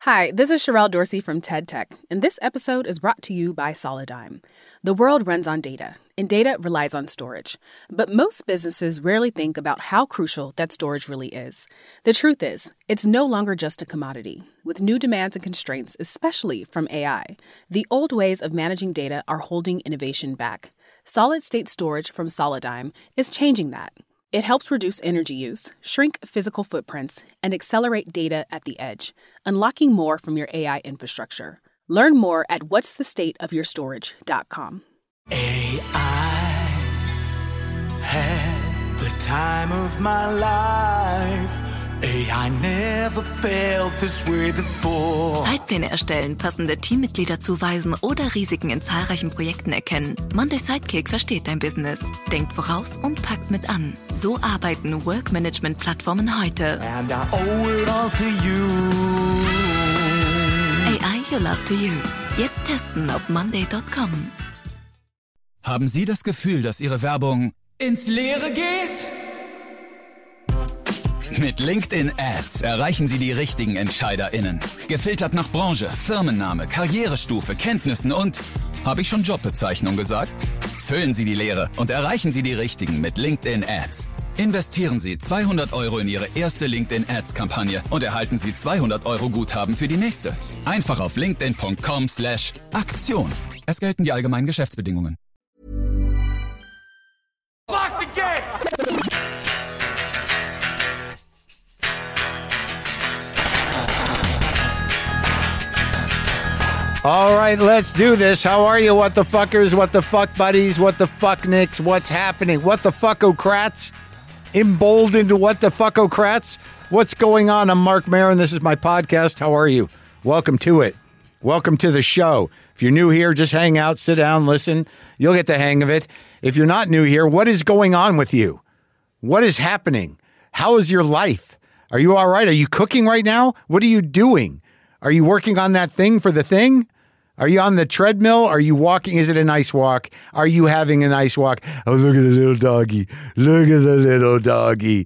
Hi, this is Sherelle Dorsey from TED Tech, and this episode is brought to you by Solidigm. The world runs on data, and data relies on storage. But most businesses rarely think about how crucial that storage really is. The truth is, it's no longer just a commodity. With new demands and constraints, especially from AI, the old ways of managing data are holding innovation back. Solid-state storage from Solidigm is changing that. It helps reduce energy use, shrink physical footprints, and accelerate data at the edge, unlocking more from your AI infrastructure. Learn more at what'sthestateofyourstorage.com. AI had the time of my life. AI never felt this way before. Zeitpläne erstellen, passende Teammitglieder zuweisen oder Risiken in zahlreichen Projekten erkennen. Monday Sidekick versteht dein Business, denkt voraus und packt mit an. So arbeiten Work-Management-Plattformen heute. And I owe it all to you. AI you love to use. Jetzt testen auf monday.com. Haben Sie das Gefühl, dass Ihre Werbung ins Leere geht? Mit LinkedIn Ads erreichen Sie die richtigen EntscheiderInnen. Gefiltert nach Branche, Firmenname, Karrierestufe, Kenntnissen und, habe ich schon Jobbezeichnung gesagt? Füllen Sie die Leere und erreichen Sie die richtigen mit LinkedIn Ads. Investieren Sie 200 € in Ihre erste LinkedIn Ads-Kampagne und erhalten Sie 200 € Guthaben für die nächste. Einfach auf linkedin.com/Aktion. Es gelten die allgemeinen Geschäftsbedingungen. Lock the gate! All right, let's do this. How are you, what the fuckers, what the fuck buddies, what the fuck nicks, what's happening? What the fuckocrats? Emboldened what the fuckocrats? What's going on? I'm Mark Maron. This is my podcast. How are you? Welcome to it. Welcome to the show. If you're new here, just hang out, sit down, listen. You'll get the hang of it. If you're not new here, what is going on with you? What is happening? How is your life? Are you all right? Are you cooking right now? What are you doing? Are you working on that thing for the thing? Are you on the treadmill? Are you walking? Is it a nice walk? Are you having a nice walk? Oh, look at the little doggy. Look at the little doggy.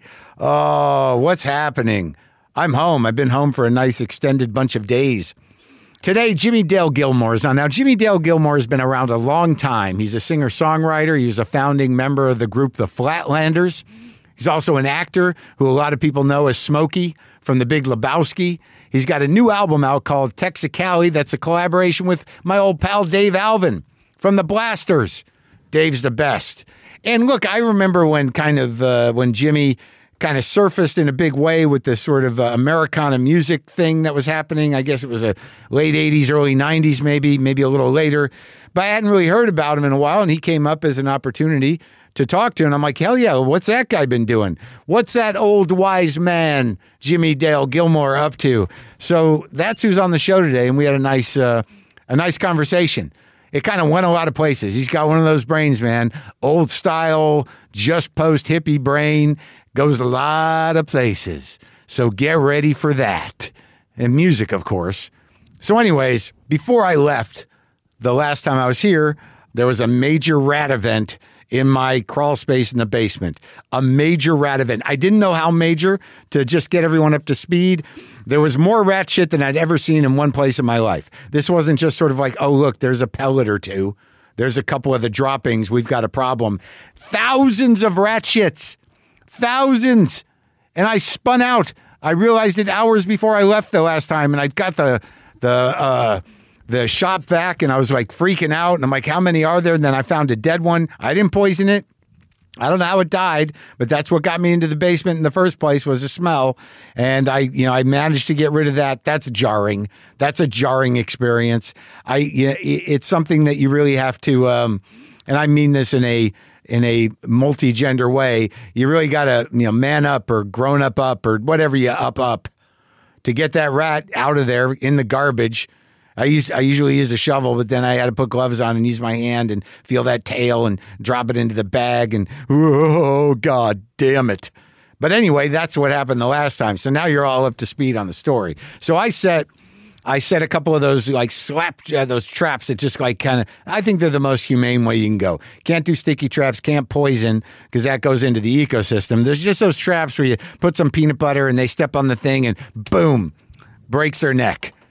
Oh, what's happening? I'm home. I've been home for a nice extended bunch of days. Today, Jimmie Dale Gilmore is on. Now, Jimmie Dale Gilmore has been around a long time. He's a singer-songwriter. He was a founding member of the group The Flatlanders. He's also an actor who a lot of people know as Smokey from The Big Lebowski. He's got a new album out called Texicali that's a collaboration with my old pal Dave Alvin from The Blasters. Dave's the best. And look, I remember when when Jimmy kind of surfaced in a big way with this sort of Americana music thing that was happening. I guess it was a late 80s, early 90s, maybe a little later. But I hadn't really heard about him in a while, and he came up as an opportunity to talk to, and I'm like, hell yeah, what's that guy been doing? What's that old wise man, Jimmie Dale Gilmore, up to? So that's who's on the show today, and we had a nice conversation. It kind of went a lot of places. He's got one of those brains, man. Old style, just post-hippie brain, goes a lot of places. So get ready for that. And music, of course. So anyways, before I left, the last time I was here, there was a major rat event in my crawl space in the basement. A major rat event. I didn't know how major to just get everyone up to speed. There was more rat shit than I'd ever seen in one place in my life. This wasn't just sort of like, oh, look, there's a pellet or two. There's a couple of the droppings. We've got a problem. Thousands of rat shits. Thousands. And I spun out. I realized it hours before I left the last time, and I got the shop vac, and I was like freaking out, and I'm like, how many are there? And then I found a dead one. I didn't poison it. I don't know how it died, but that's what got me into the basement in the first place, was the smell. And I managed to get rid of that. That's jarring. That's a jarring experience. It's something that you really have to, and I mean this in a multi-gender way. You really got to, man up or grown up or whatever you up to get that rat out of there in the garbage. I usually use a shovel, but then I had to put gloves on and use my hand and feel that tail and drop it into the bag and, oh, God damn it. But anyway, that's what happened the last time. So now you're all up to speed on the story. So I set a couple of those those traps that just like kind of, I think they're the most humane way you can go. Can't do sticky traps, can't poison, because that goes into the ecosystem. There's just those traps where you put some peanut butter and they step on the thing and boom, breaks their neck.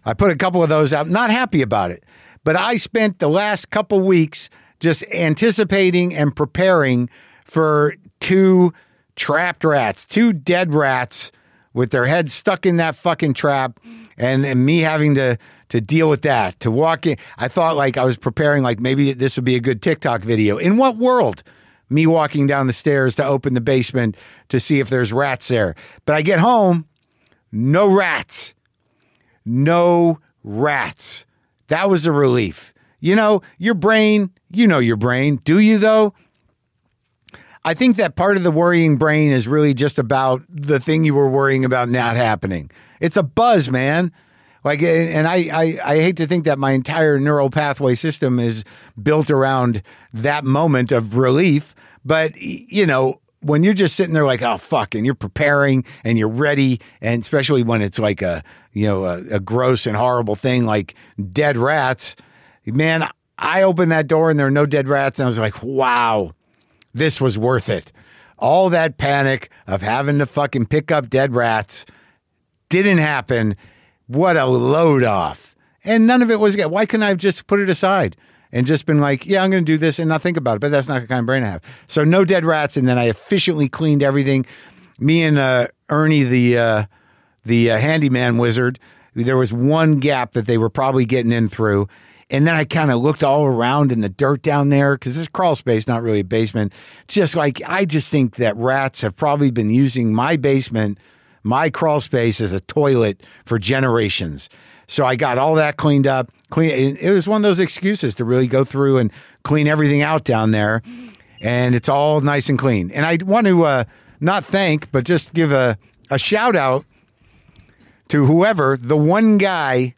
I put a couple of those out, not happy about it. But I spent the last couple weeks just anticipating and preparing for 2 trapped rats, 2 dead rats with their heads stuck in that fucking trap, and me having to deal with that, to walk in. I thought like I was preparing, like maybe this would be a good TikTok video. In what world? Me walking down the stairs to open the basement to see if there's rats there. But I get home, no rats. No rats. That was a relief. You know, your brain, your brain. Do you though? I think that part of the worrying brain is really just about the thing you were worrying about not happening. It's a buzz, man. Like, and I hate to think that my entire neural pathway system is built around that moment of relief. But, when you're just sitting there like, oh, fuck, and you're preparing and you're ready, and especially when it's like a gross and horrible thing like dead rats, man, I opened that door and there are no dead rats, and I was like, wow, this was worth it. All that panic of having to fucking pick up dead rats didn't happen. What a load off. And none of it was, why couldn't I have just put it aside and just been like, yeah, I'm going to do this and not think about it? But that's not the kind of brain I have. So no dead rats. And then I efficiently cleaned everything. Me and Ernie, the handyman wizard, there was one gap that they were probably getting in through. And then I kind of looked all around in the dirt down there because this crawl space, not really a basement. I just think that rats have probably been using my basement, my crawl space, as a toilet for generations. So I got all that cleaned up. It was one of those excuses to really go through and clean everything out down there. And it's all nice and clean. And I want to not thank, but just give a shout out to whoever, the one guy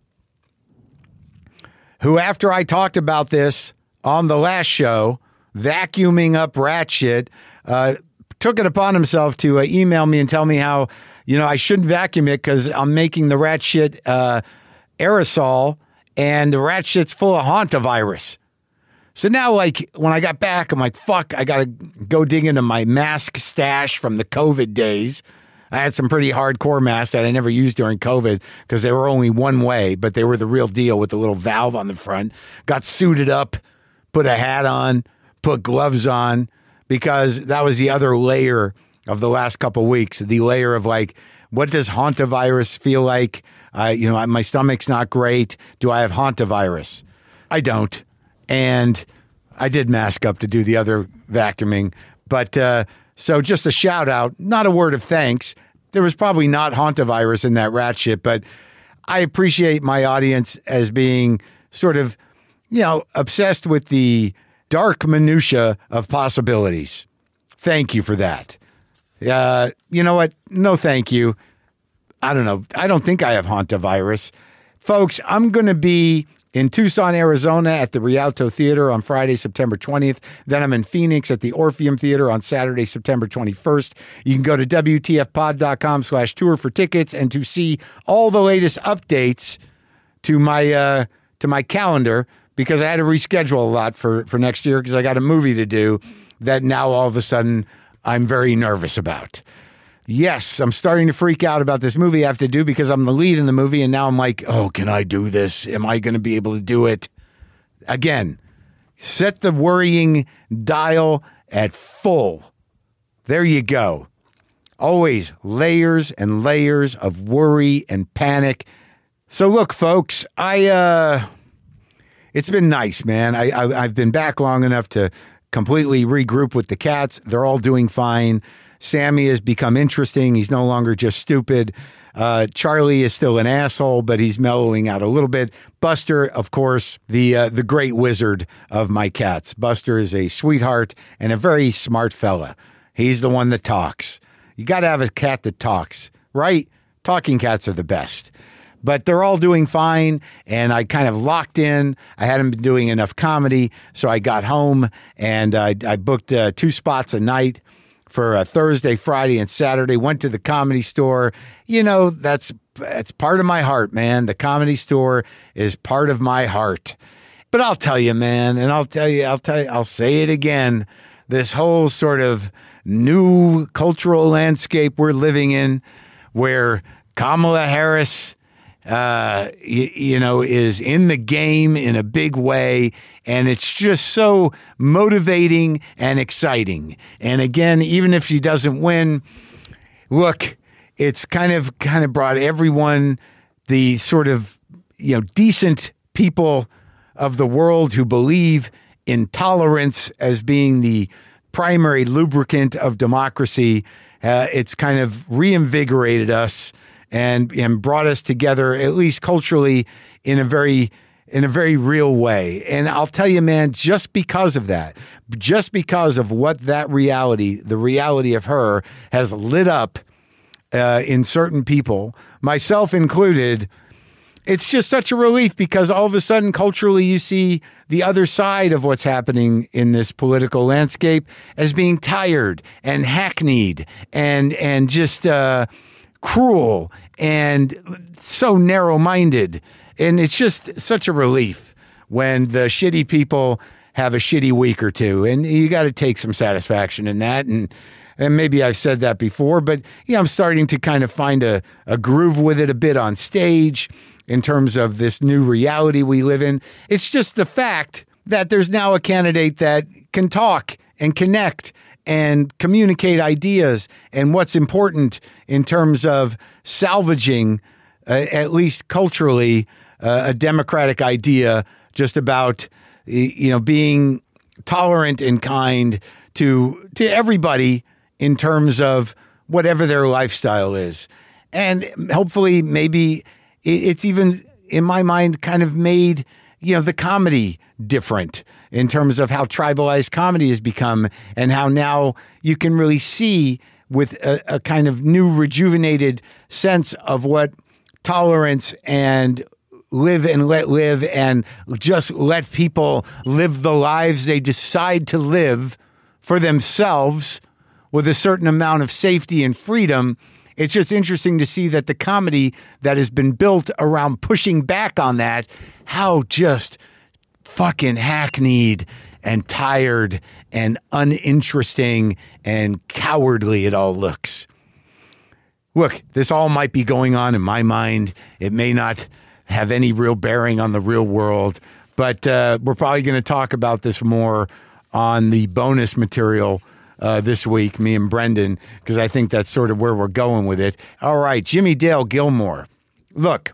who, after I talked about this on the last show, vacuuming up rat shit, took it upon himself to email me and tell me how, I shouldn't vacuum it because I'm making the rat shit aerosol, and the rat shit's full of hantavirus. So now, like, when I got back, I'm like, fuck, I got to go dig into my mask stash from the COVID days. I had some pretty hardcore masks that I never used during COVID because they were only one way, but they were the real deal with the little valve on the front. Got suited up, put a hat on, put gloves on, because that was the other layer of the last couple of weeks, the layer of like, what does hantavirus feel like? My stomach's not great. Do I have hantavirus? I don't. And I did mask up to do the other vacuuming. But so just a shout out, not a word of thanks. There was probably not hantavirus in that rat shit, but I appreciate my audience as being sort of, obsessed with the dark minutia of possibilities. Thank you for that. You know what? No, thank you. I don't know. I don't think I have hantavirus. Folks, I'm going to be in Tucson, Arizona at the Rialto Theater on Friday, September 20th. Then I'm in Phoenix at the Orpheum Theater on Saturday, September 21st. You can go to WTFpod.com/tour for tickets and to see all the latest updates to my calendar, because I had to reschedule a lot for next year because I got a movie to do that now all of a sudden I'm very nervous about. Yes, I'm starting to freak out about this movie I have to do because I'm the lead in the movie, and now I'm like, oh, can I do this? Am I going to be able to do it? Again, set the worrying dial at full. There you go. Always layers and layers of worry and panic. So look, folks, it's been nice, man. I've been back long enough to completely regroup with the cats. They're all doing fine. Sammy has become interesting. He's no longer just stupid. Charlie is still an asshole, but he's mellowing out a little bit. Buster, of course, the great wizard of my cats. Buster is a sweetheart and a very smart fella. He's the one that talks. You got to have a cat that talks, right? Talking cats are the best. But they're all doing fine, and I kind of locked in. I hadn't been doing enough comedy, so I got home, and I booked 2 spots a night for Thursday, Friday, and Saturday. Went to the Comedy Store. That's part of my heart, man. The Comedy Store is part of my heart. But I'll tell you, man, and I'll say it again. This whole sort of new cultural landscape we're living in, where Kamala Harris is in the game in a big way, and it's just so motivating and exciting. And again, even if she doesn't win, look, it's kind of brought everyone, the sort of decent people of the world who believe in tolerance as being the primary lubricant of democracy. It's kind of reinvigorated us and brought us together, at least culturally, in a very real way. And I'll tell you, man, just because of that, just because of what that reality, the reality of her, has lit up in certain people, myself included, it's just such a relief, because all of a sudden, culturally, you see the other side of what's happening in this political landscape as being tired and hackneyed and just cruel and so narrow-minded. And it's just such a relief when the shitty people have a shitty week or two. And you got to take some satisfaction in that. And maybe I've said that before, but I'm starting to kind of find a groove with it a bit on stage in terms of this new reality we live in. It's just the fact that there's now a candidate that can talk and connect and communicate ideas and what's important in terms of salvaging, at least culturally, a democratic idea just about, being tolerant and kind to everybody in terms of whatever their lifestyle is. And hopefully maybe it's even, in my mind, kind of made, the comedy different in terms of how tribalized comedy has become, and how now you can really see with a kind of new rejuvenated sense of what tolerance and live and let live, and just let people live the lives they decide to live for themselves with a certain amount of safety and freedom. It's just interesting to see that the comedy that has been built around pushing back on that, how just fucking hackneyed and tired and uninteresting and cowardly it all looks. Look, this all might be going on in my mind. It may not have any real bearing on the real world, but we're probably going to talk about this more on the bonus material this week, me and Brendan, because I think that's sort of where we're going with it. All right, Jimmie Dale Gilmore. Look,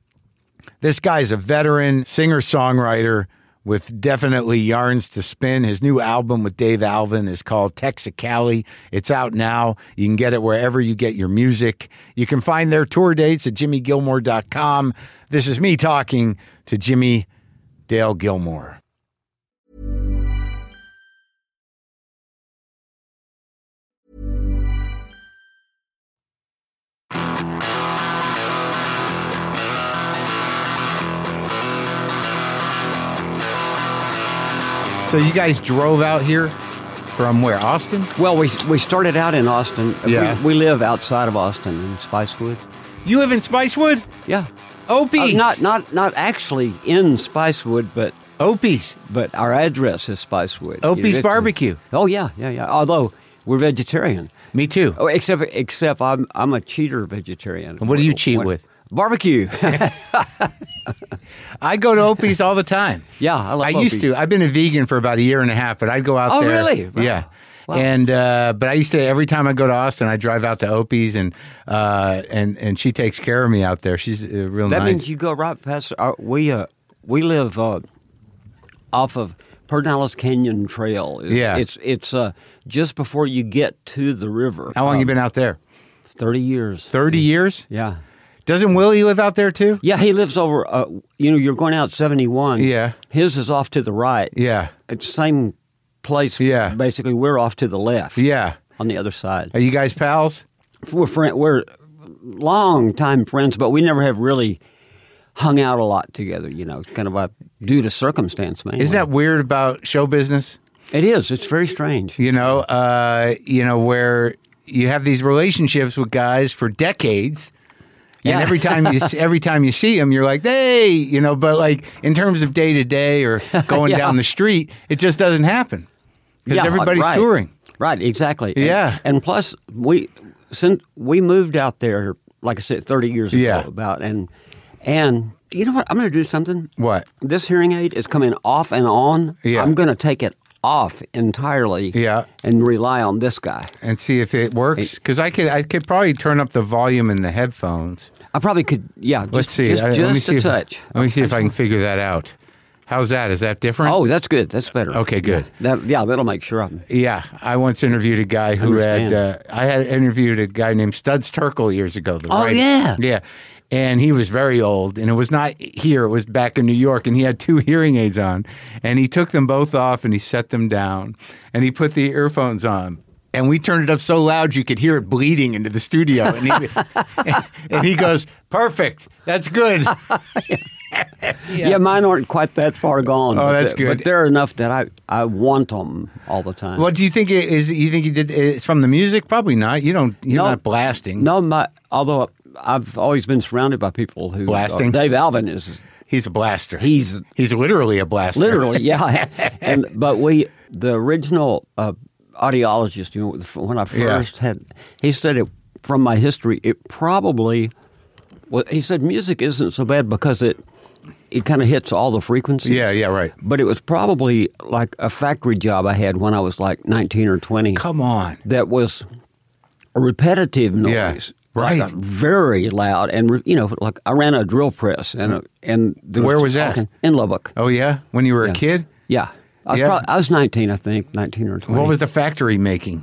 this guy's a veteran singer-songwriter with definitely yarns to spin. His new album with Dave Alvin is called Texicali. It's out now. You can get it wherever you get your music. You can find their tour dates at JimmieGilmore.com. This is me talking to Jimmie Dale Gilmore. So you guys drove out here from where, Austin? Well, we started out in Austin. Yeah. We live outside of Austin in Spicewood. You live in Spicewood? Yeah. Opie's. Not actually in Spicewood, but Opie's. But our address is Spicewood. Opie's Barbecue. Oh yeah. Although we're vegetarian. Me too. Oh, except I'm a cheater vegetarian. What do you cheat with? Barbecue. I go to Opie's all the time. Yeah, I love Opie's. I used to. I've been a vegan for about a year and a half, but I'd go out there. Oh, really? Wow. Yeah. Wow. And but I used to, every time I go to Austin, I drive out to Opie's, and she takes care of me out there. She's real nice. That means you go right past. We live off of Pedernales Canyon Trail. Yeah. It's just before you get to the river. How long have you been out there? 30 years. 30 years? Yeah. Doesn't Willie live out there too? Yeah, he lives over, you're going out 71. Yeah. His is off to the right. Yeah. It's the same place. Yeah. Basically, we're off to the left. Yeah. On the other side. Are you guys pals? We're long-time friends, but we never have really hung out a lot together, kind of due to circumstance, man. Isn't that weird about show business? It is. It's very strange. Where you have these relationships with guys for decades. And Yeah. every time you see them, you're like, hey, but like in terms of day to day or going Yeah. down the street, it just doesn't happen because everybody's right. touring. Right, exactly. Yeah. And plus, since we moved out there, like I said, 30 years ago, Yeah. and And you know what? I'm going to do something. What? This hearing aid is coming off and on. Yeah. I'm going to take it off entirely. Yeah. And rely on this guy. And see if it works. Because I could probably turn up the volume in the headphones. I probably could. Yeah. Let's see. Just Let me see a touch. Let me see if I can figure that out. How's that? Is that different? Oh, that's good. That's better. Okay, good. That'll make sure I'm. Yeah, I once interviewed a guy who had interviewed a guy named Studs Terkel years ago. The writer. Yeah. Yeah. And he was very old, and it was not here, it was back in New York, and he had 2 hearing aids on, and he took them both off, and he set them down, and he put the earphones on, and we turned it up so loud you could hear it bleeding into the studio, and he goes, perfect, that's good. Yeah, mine aren't quite that far gone. Oh, that's good. But they're enough that I want them all the time. What do you think it is? You think he did? It's from the music? Probably not. You're not blasting. No, although I've always been surrounded by people who blasting. Dave Alvin is. He's a blaster. He's literally a blaster. Literally, yeah. But the original audiologist, when I first had, he said from my history, it probably. Well, he said music isn't so bad because it kind of hits all the frequencies. Yeah, right. But it was probably like a factory job I had when I was like 19 or 20. Come on. That was a repetitive noise. Yeah, right. Like very loud. And, like I ran a drill press. And where was that? In Lubbock. Oh, yeah? When you were a kid? Yeah. I was 19, I think, 19 or 20. What was the factory making?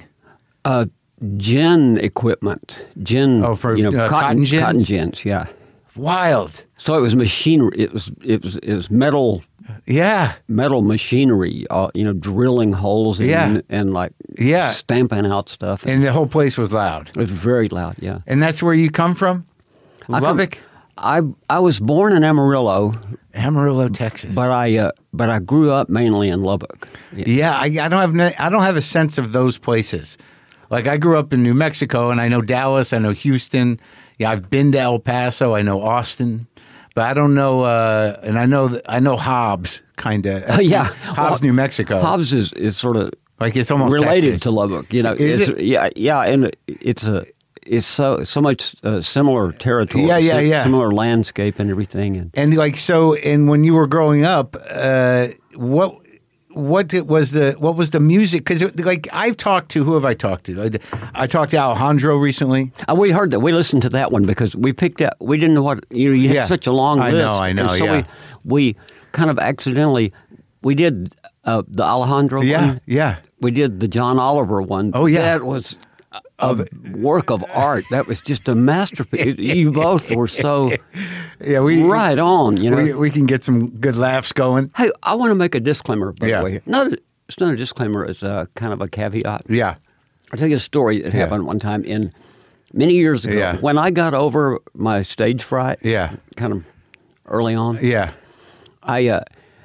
Gin equipment. Gin. Oh, for cotton gins? Cotton gins, yeah. Wild. So it was machinery. It was metal. Yeah. Metal machinery. Drilling holes in and like stamping out stuff. And the whole place was loud. It was very loud. Yeah. And that's where you come from, Lubbock. I was born in Amarillo, Texas. But I grew up mainly in Lubbock. Yeah, I don't have a sense of those places. Like I grew up in New Mexico, and I know Dallas, I know Houston. Yeah, I've been to El Paso, I know Austin, but I don't know. And I know Hobbs, kind of. Hobbs, New Mexico. Hobbs is sort of like it's almost related Texas. to Lubbock. Is it? Yeah, and it's so much similar territory. Yeah. Similar landscape and everything. And when you were growing up, what was the music? Because I've talked to, who have I talked to? I talked to Alejandro recently. We heard that. We listened to that one because we picked up. We didn't know what you had such a long list. I know. And so we kind of accidentally we did the Alejandro one. Yeah. We did the John Oliver one. Oh yeah, that was a work of art. That was just a masterpiece. You both were so right on. We can get some good laughs going. Hey, I want to make a disclaimer, by the way. It's not a disclaimer. It's kind of a caveat. Yeah. I'll tell you a story that happened one time many years ago when I got over my stage fright. Yeah. Kind of early on. Yeah. I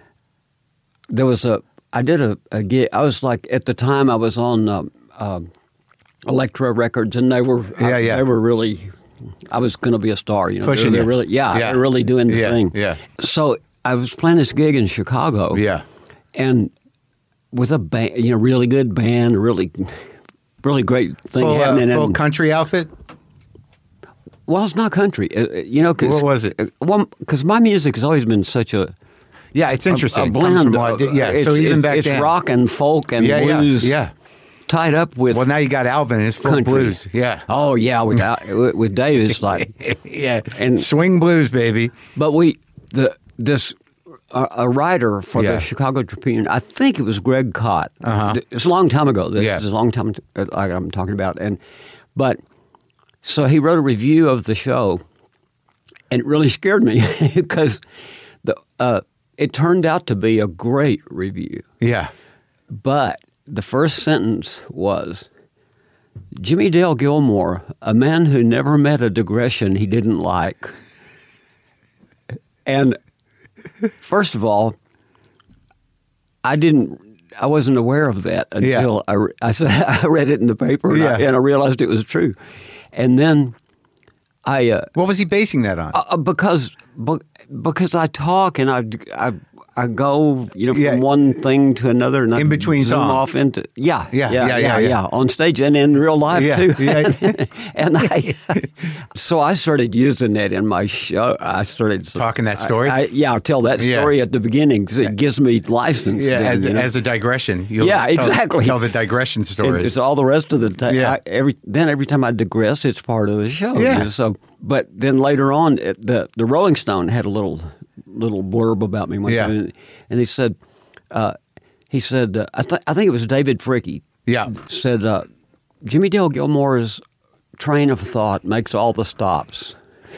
did a gig. I was like, at the time I was on Elektra Records, and they were they were really. I was going to be a star, Pushing they're really, they're really doing the thing. Yeah. So I was playing this gig in Chicago. Yeah. And with a band, really good band, really great thing happening. Full country outfit. Well, it's not country, what was it? Well, because my music has always been such a. Yeah, it's interesting. A blend. So even back then, it's rock and folk and blues. Yeah. Tied up with. Well, now you got Alvin. It's full country. blues. Yeah. Oh yeah, with Dave, it's like and swing blues, baby. But a writer for the Chicago Tribune, I think it was Greg Kot. It's a long time ago. This is a long time like I'm talking about, but so he wrote a review of the show, and it really scared me because it turned out to be a great review. Yeah, but the first sentence was, Jimmy Dale Gilmore, a man who never met a digression he didn't like. And first of all, I wasn't aware of that until I read it in the paper and I realized it was true. And then what was he basing that on? Because I talk and I go, from one thing to another, and in between zoom songs. off into on stage and in real life too. Yeah. And so I started using that in my show. I started talking that story. I'll tell that story at the beginning because it gives me license. Yeah, then, as a digression. Exactly. Tell the digression story. It's all the rest of the time. Every time I digress, it's part of the show. Yeah. So, but then later on, the Rolling Stone had a little blurb about me one time, and he said, I think it was David Fricke. Yeah, said Jimmy Dale Gilmore's train of thought makes all the stops.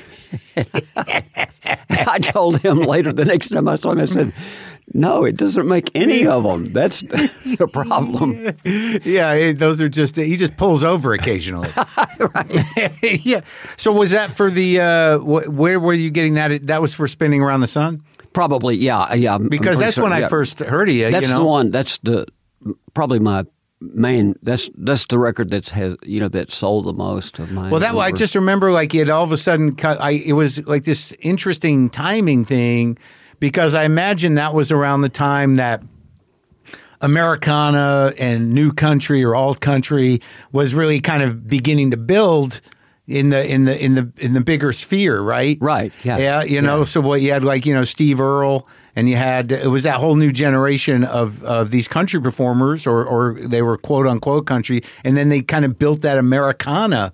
I told him later the next time I saw him, I said, no, it doesn't make any of them. That's the problem. Yeah, those are just, he just pulls over occasionally. Right. Yeah. So was that for the, where were you getting that? That was for Spinning Around the Sun? Probably, yeah. Because that's when I first heard of you. That's the one, that's probably my main, that's the record that sold the most of mine. Well, I just remember it all of a sudden, it was like this interesting timing thing. Because I imagine that was around the time that Americana and new country or alt country was really kind of beginning to build in the bigger sphere, right? Right. Yeah. Yeah. So what you had Steve Earle, and it was that whole new generation of these country performers, or they were quote unquote country, and then they kind of built that Americana,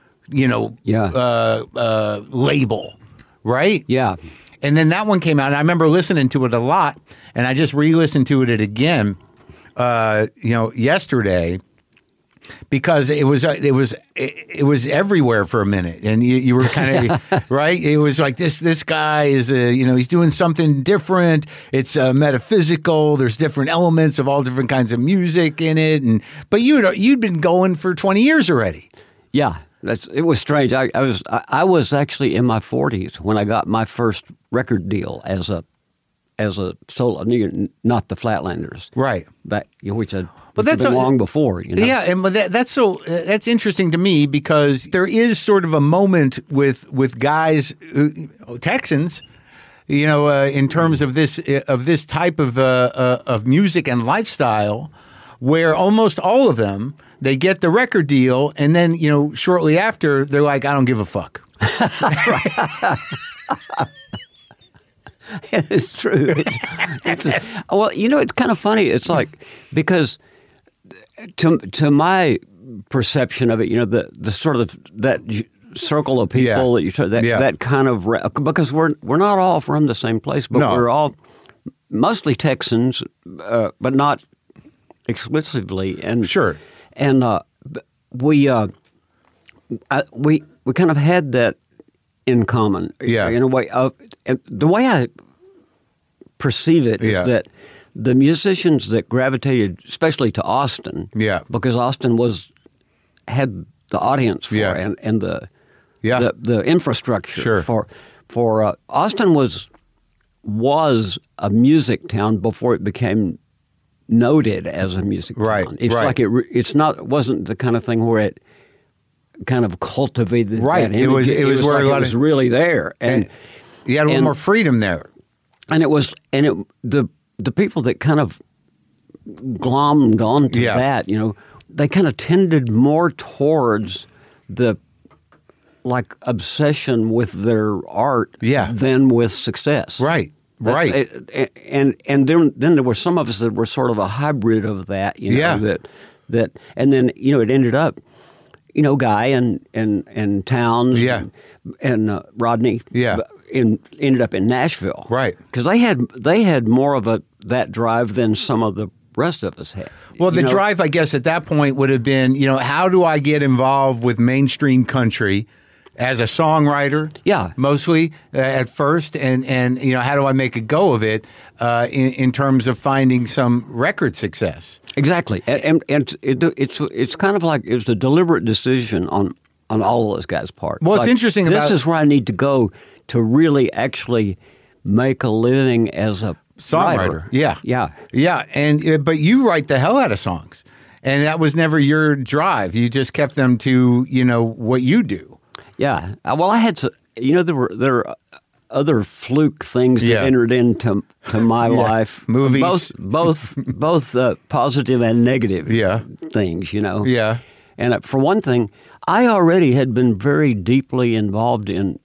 label, right? Yeah. And then that one came out, and I remember listening to it a lot, and I just re-listened to it again, yesterday, because it was everywhere for a minute, and you were kind of right. It was like this guy is he's doing something different. It's metaphysical. There's different elements of all different kinds of music in it, but you'd been going for 20 years already. Yeah. It was strange. I was actually in my 40s when I got my first record deal as a solo, not the Flatlanders, right? Which had been long before. Yeah, and that's interesting to me because there is sort of a moment with guys, Texans, in terms of this type of music and lifestyle, where almost all of them. They get the record deal, and then, shortly after, they're like, I don't give a fuck. It's true. It's kind of funny. It's like, because to my perception of it, the sort of that circle of people that kind of, because we're not all from the same place, but we're all mostly Texans, but not exclusively. And sure. And we kind of had that in common. Yeah. In a way, and the way I perceive it is that the musicians that gravitated, especially to Austin, because Austin had the audience for and the infrastructure for Austin was a music town before it became noted as a music town. It's like it wasn't the kind of thing where it kind of cultivated that image. It was where it was really there, and you had a little more freedom there. And the people that kind of glommed onto that, they kind of tended more towards the obsession with their art than with success. Right. Right. And then there were some of us that were sort of a hybrid of that, that and then, it ended up, Guy and Towns and Rodney ended up in Nashville. Right. Because they had more of that drive than some of the rest of us had. Well, the drive, I guess, at that point would have been, how do I get involved with mainstream country? As a songwriter, mostly at first, and how do I make a go of it in terms of finding some record success? Exactly, and it's kind of like it's a deliberate decision on all of those guys' part. Well, it's interesting. This is where I need to go to really actually make a living as a songwriter. Yeah. And but you write the hell out of songs, and that was never your drive. You just kept them to what you do. Yeah. Well, I had there were other fluke things that entered into my life. Movies. Both positive and negative things, Yeah. And for one thing, I already had been very deeply involved in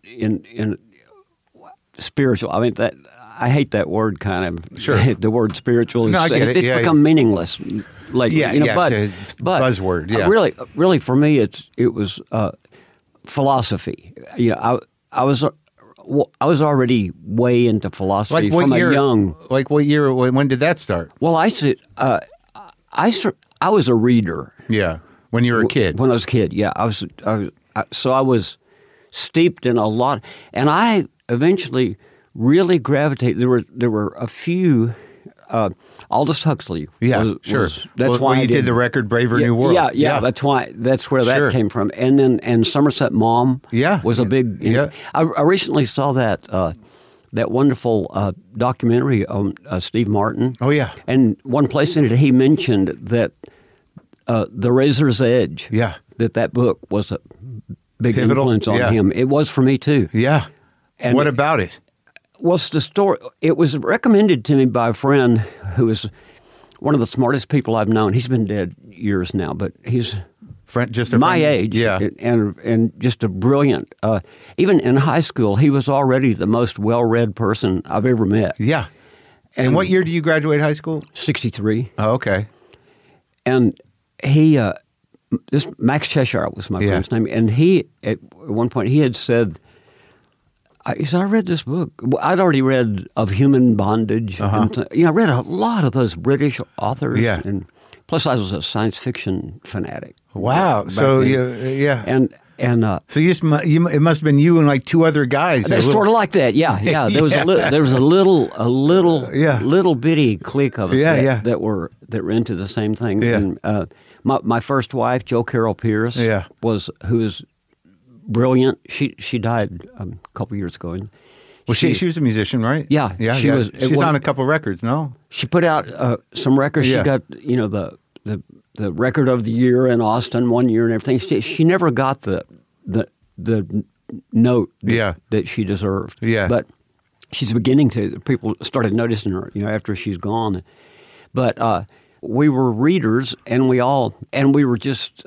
spiritual. I mean, I hate that word kind of. Sure. The word spiritual. No, I get it. It's become meameaningless lately. But it's a buzzword. Yeah. Really, for me, it was philosophy. I was already way into philosophy from a young. Like what year? When did that start? Well, I was a reader. Yeah, when you were a kid. When I was a kid, yeah, I was steeped in a lot, and I eventually really gravitated. There were a few. Aldous Huxley. Yeah, sure. That's why you did the record "Braver New World." Yeah. That's where that came from. And Somerset Maugham. Was a big. I recently saw that wonderful documentary on Steve Martin. Oh yeah. And one place in it he mentioned that The Razor's Edge. Yeah. That book was a big Pivotal. influence on him. It was for me too. Yeah. And what about it? Was the story? It was recommended to me by a friend who is one of the smartest people I've known. He's been dead years now, but he's my age, and just a brilliant. Even in high school, he was already the most well-read person I've ever met. Yeah. And what year do you graduate high school? 1963. Oh, okay. And he, this Max Cheshire was my friend's name, and he at one point he had said. He said, I read this book. I'd already read Of Human Bondage. And, I read a lot of those British authors. Yeah. And plus, I was a science fiction fanatic. Wow. So, yeah. And so it must have been you and like two other guys. That's sort of like that. Yeah. There was a little bitty clique of us that were into the same thing. Yeah. And my first wife, Jo Carroll Pierce, who was brilliant. She died a couple years ago. And she was a musician, right? Yeah. She was. She's on a couple of records, no? She put out some records. She got the record of the year in Austin one year and everything. She never got the note that she deserved. Yeah. But she's beginning to. People started noticing her, after she's gone. But we were readers, and we were just.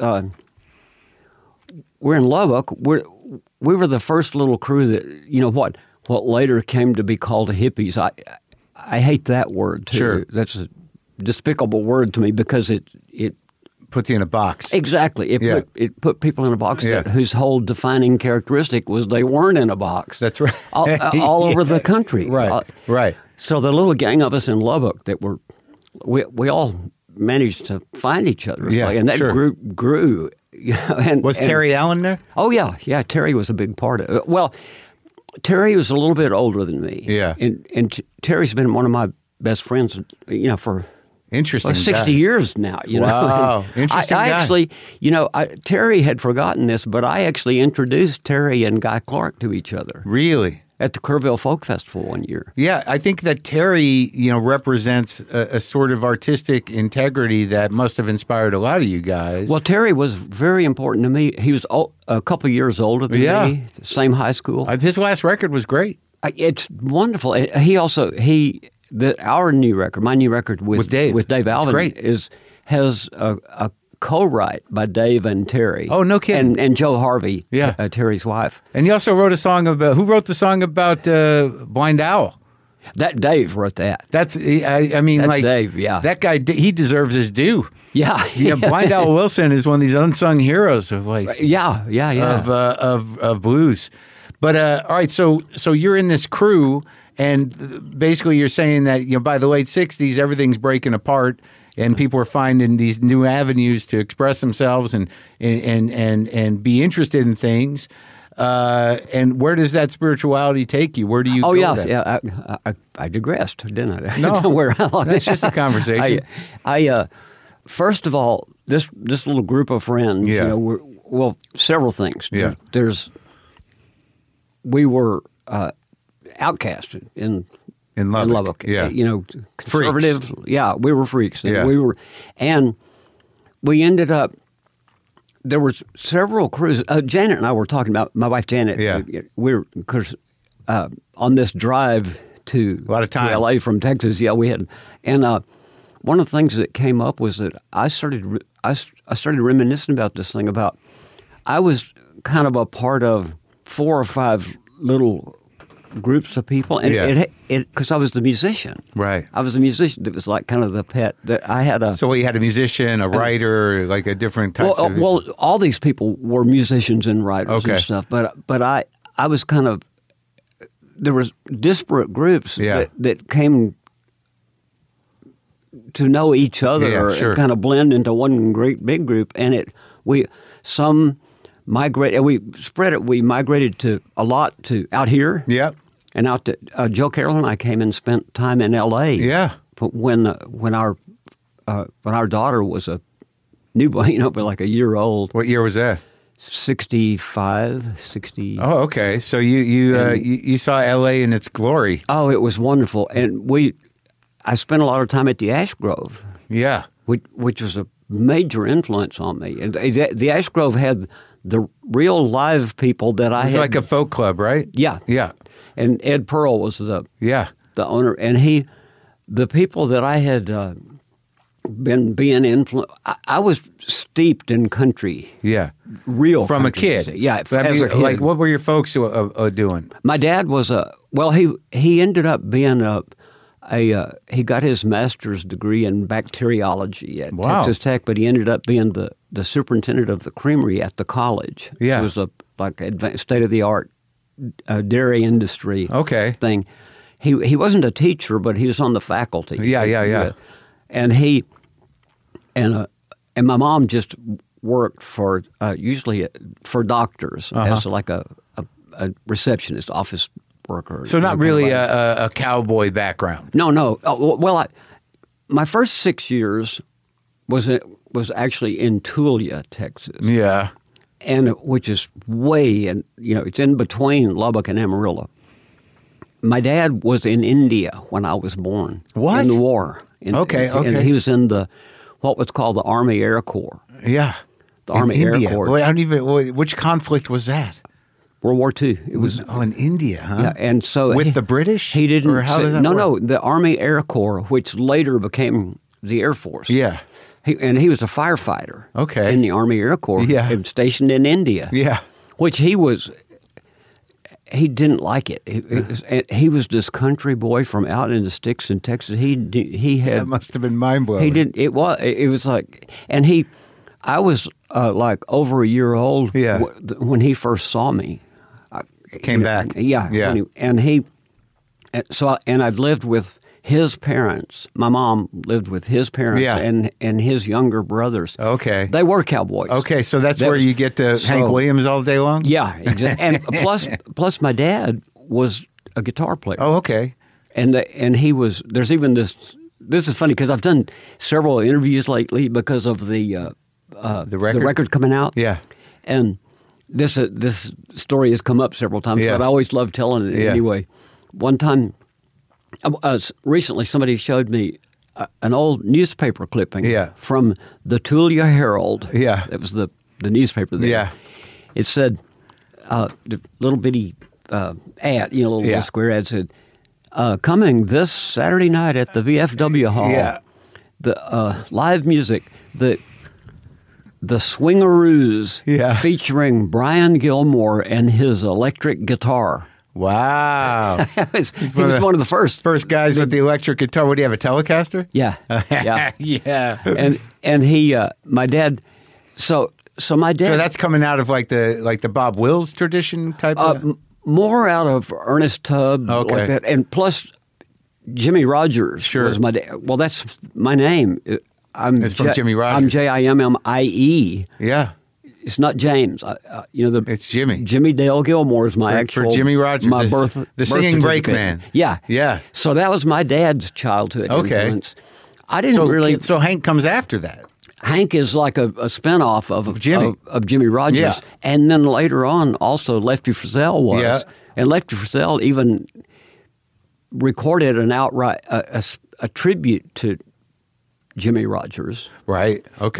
We're in Lubbock. We were the first little crew that what later came to be called hippies. I hate that word too. Sure. That's a despicable word to me because it puts you in a box. Exactly. It put people in a box whose whole defining characteristic was they weren't in a box. That's right. all over the country. Right. Right. So the little gang of us in Lubbock that we all managed to find each other. And that group grew. Was Terry Allen there? Oh, yeah. Terry was a big part of it. Well, Terry was a little bit older than me. Yeah. And Terry's been one of my best friends, for interesting 60 years now. Wow. Interesting I guy. actually, Terry had forgotten this, but I actually introduced Terry and Guy Clark to each other. Really? At the Kerrville Folk Festival one year. Yeah, I think that Terry, represents a sort of artistic integrity that must have inspired a lot of you guys. Well, Terry was very important to me. He was a couple of years older than me, same high school. His last record was great. It's wonderful. He also my new record with Dave Alvin has a co-write by Dave and Terry. Oh, no kidding. And Joe Harvey, Terry's wife. And he also wrote a song about, who wrote the song about Blind Owl? That Dave wrote that. That's Dave, that guy, he deserves his due. Yeah. Blind Owl Wilson is one of these unsung heroes of of blues. But all right, so you're in this crew, and basically you're saying that by the late 60s everything's breaking apart. And people are finding these new avenues to express themselves and be interested in things. And where does that spirituality take you? Where do you go? I digressed, didn't I? No, that's just a conversation. I first of all, this little group of friends, several things. Yeah. We were outcasted in Lubbock. Conservative. Freaks. Yeah, we were freaks. Yeah. And we ended up. There were several crews. Janet and I were talking about my wife Janet. Yeah. We're because on this drive to, a lot of time. to LA from Texas. Yeah, we had, and one of the things that came up was that I started reminiscing about this thing about I was kind of a part of 4 or 5 little groups of people, and because I was the musician. Right. I was a musician that was like kind of the pet that I had a. So you had a musician, a writer, like a different type of. Well, all these people were musicians and writers and stuff, but I was kind of. There was disparate groups that came to know each other or kind of blend into one great big group, and some migrated. We spread it. We migrated to a lot to out here. Yep. And out to Joe Carroll and I came and spent time in L.A. Yeah. When our daughter was a newborn, but like a year old. What year was that? 65, 60. Oh, okay. So you saw L.A. in its glory. Oh, it was wonderful, and I spent a lot of time at the Ash Grove. Yeah. Which was a major influence on me. And the Ash Grove had the real live people that I had. It was like a folk club, right? Yeah. Yeah. And Ed Pearl was the owner, and the people that I had been being influenced. I was steeped in country. Yeah, real from country a kid. Music. Yeah, as a kid. Like what were your folks doing? My dad was he ended up being he got his master's degree in bacteriology at Texas Tech, but he ended up being the superintendent of the creamery at the college. Yeah, it was a state of the art dairy industry thing. He wasn't a teacher, but he was on the faculty. Yeah. And my mom just worked for usually for doctors as like a receptionist, office worker. So not really a cowboy background. No. My first 6 years was actually in Tulia, Texas. Yeah. And which is way, and it's in between Lubbock and Amarillo. My dad was in India when I was born. What? In the war. And he was in what was called the Army Air Corps. Yeah. The Army Air Corps. Well, which conflict was that? World War II. It was in India, huh? Yeah, and so with the British. He didn't. Or how did that work? No. The Army Air Corps, which later became the Air Force. Yeah. He was a firefighter. Okay. In the Army Air Corps. Yeah. Stationed in India. Yeah. Which he didn't like it. He was this country boy from out in the sticks in Texas. He had. That must have been mind blowing. He did. It was like, and I was like over a year old. Yeah. When he first saw me. Came back. Yeah. And I'd lived with his parents. My mom lived with his parents and his younger brothers. Okay. They were cowboys. Okay, so that's where you get to Hank Williams all day long? Yeah, exactly. And plus my dad was a guitar player. Oh, okay. And he was, there's even this is funny because I've done several interviews lately because of the record coming out. Yeah. And this story has come up several times, but I always love telling it anyway. One time, recently, somebody showed me an old newspaper clipping from the Tulia Herald. Yeah. It was the newspaper there. Yeah. It said, the little bitty ad, little square ad said, coming this Saturday night at the VFW Hall, the live music, the Swingaroos featuring Brian Gilmore and his electric guitar. Wow. he was one of the first guys with the electric guitar. What do you have, a Telecaster? Yeah. Yeah. And he, my dad, so my dad. So that's coming out of like the Bob Wills tradition type of? More out of Ernest Tubb, like that. And plus Jimmy Rogers was my dad. Well, that's my name. It's from Jimmy Rogers. I'm Jimmie. Yeah. It's not James. It's Jimmy. Jimmy Dale Gilmore is my actual. For Jimmy Rogers, my the singing break man. Yeah, yeah. So that was my dad's childhood influence. I didn't really. So Hank comes after that. Hank is like a spinoff of Jimmy of Jimmy Rogers, and then later on also Lefty Frizzell was, and Lefty Frizzell even recorded an outright a tribute to Jimmy Rogers. Right. Okay.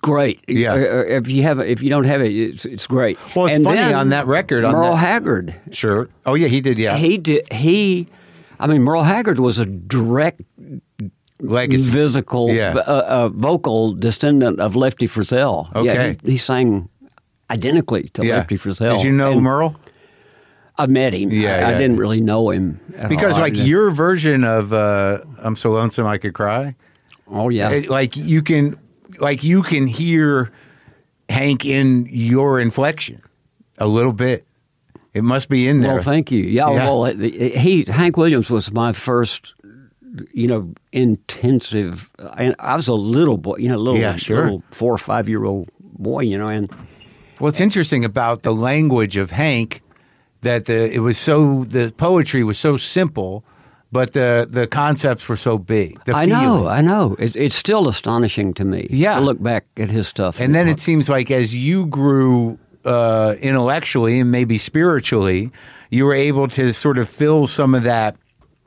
great. Yeah. If you don't have it, it's great. Well, it's funny on that record. Merle Haggard. Sure. Oh yeah, he did. Yeah. He did. Merle Haggard was a direct legacy, vocal descendant of Lefty Frizzell. Okay. Yeah, he sang identically to Lefty Frizzell. Did you know Merle? I met him. I didn't really know him because, your version of "I'm So Lonesome I Could Cry." Oh yeah, you can hear Hank in your inflection a little bit. It must be in there. Well, thank you. Yeah. Well, Hank Williams was my first, intensive. I was a little boy, little 4 or 5 year old boy, and. Well, it's interesting about the language of Hank that the poetry was so simple, but the concepts were so big. I know. It's still astonishing to me to look back at his stuff. And then it seems like as you grew intellectually and maybe spiritually, you were able to sort of fill some of that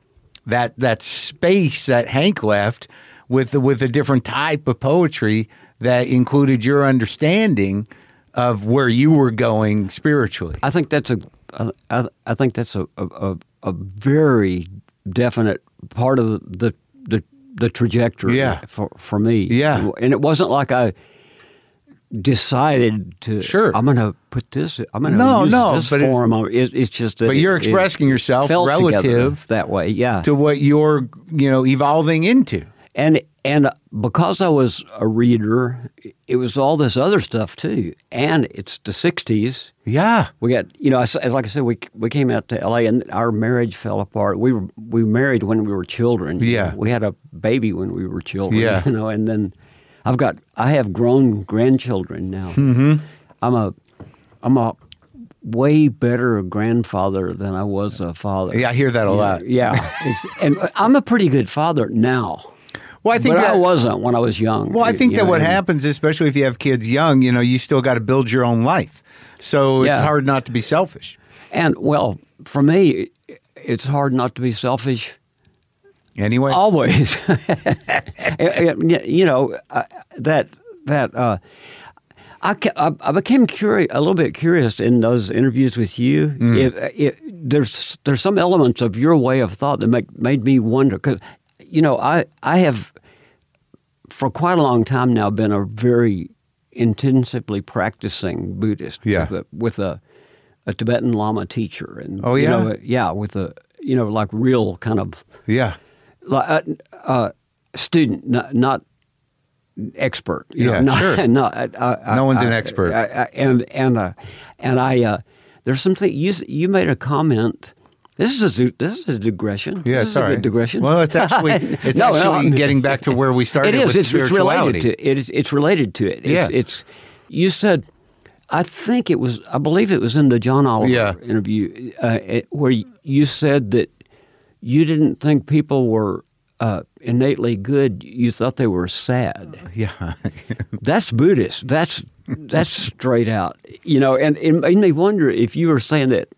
space that Hank left with a different type of poetry that included your understanding of where you were going spiritually. I think that's a very definite part of the trajectory for me. Yeah. And it wasn't like I decided to. Sure. I'm going to put this. I'm going to use this form. It's just that. But you're expressing yourself relative that way. Yeah. To what you're evolving into. And because I was a reader, it was all this other stuff too. And it's the 60s. Yeah. We got, like I said, we came out to L.A. and our marriage fell apart. We married when we were children. Yeah. We had a baby when we were children. Yeah. And then I have grown grandchildren now. Mm-hmm. I'm a way better grandfather than I was a father. Yeah, I hear that a lot. Yeah. And I'm a pretty good father now. Well, I wasn't when I was young. Well, I think that what happens, especially if you have kids young, you still got to build your own life. So it's hard not to be selfish. And, well, for me, it's hard not to be selfish. Anyway? Always. I became a little bit curious in those interviews with you. There's some elements of your way of thought that made me wonder, because I have, for quite a long time now, been a very intensively practicing Buddhist with a Tibetan Lama teacher. And, with a, like real kind of student, not expert. Sure. No one's an expert. And there's something, you made a comment. This is a digression. Yeah, this is a good digression. Well, it's actually getting back to where we started. It is. With spirituality. It's related to it. You said, I believe it was in the John Oliver interview where you said that you didn't think people were innately good. You thought they were sad. Yeah, that's Buddhist. That's straight out. And it made me wonder if you were saying that.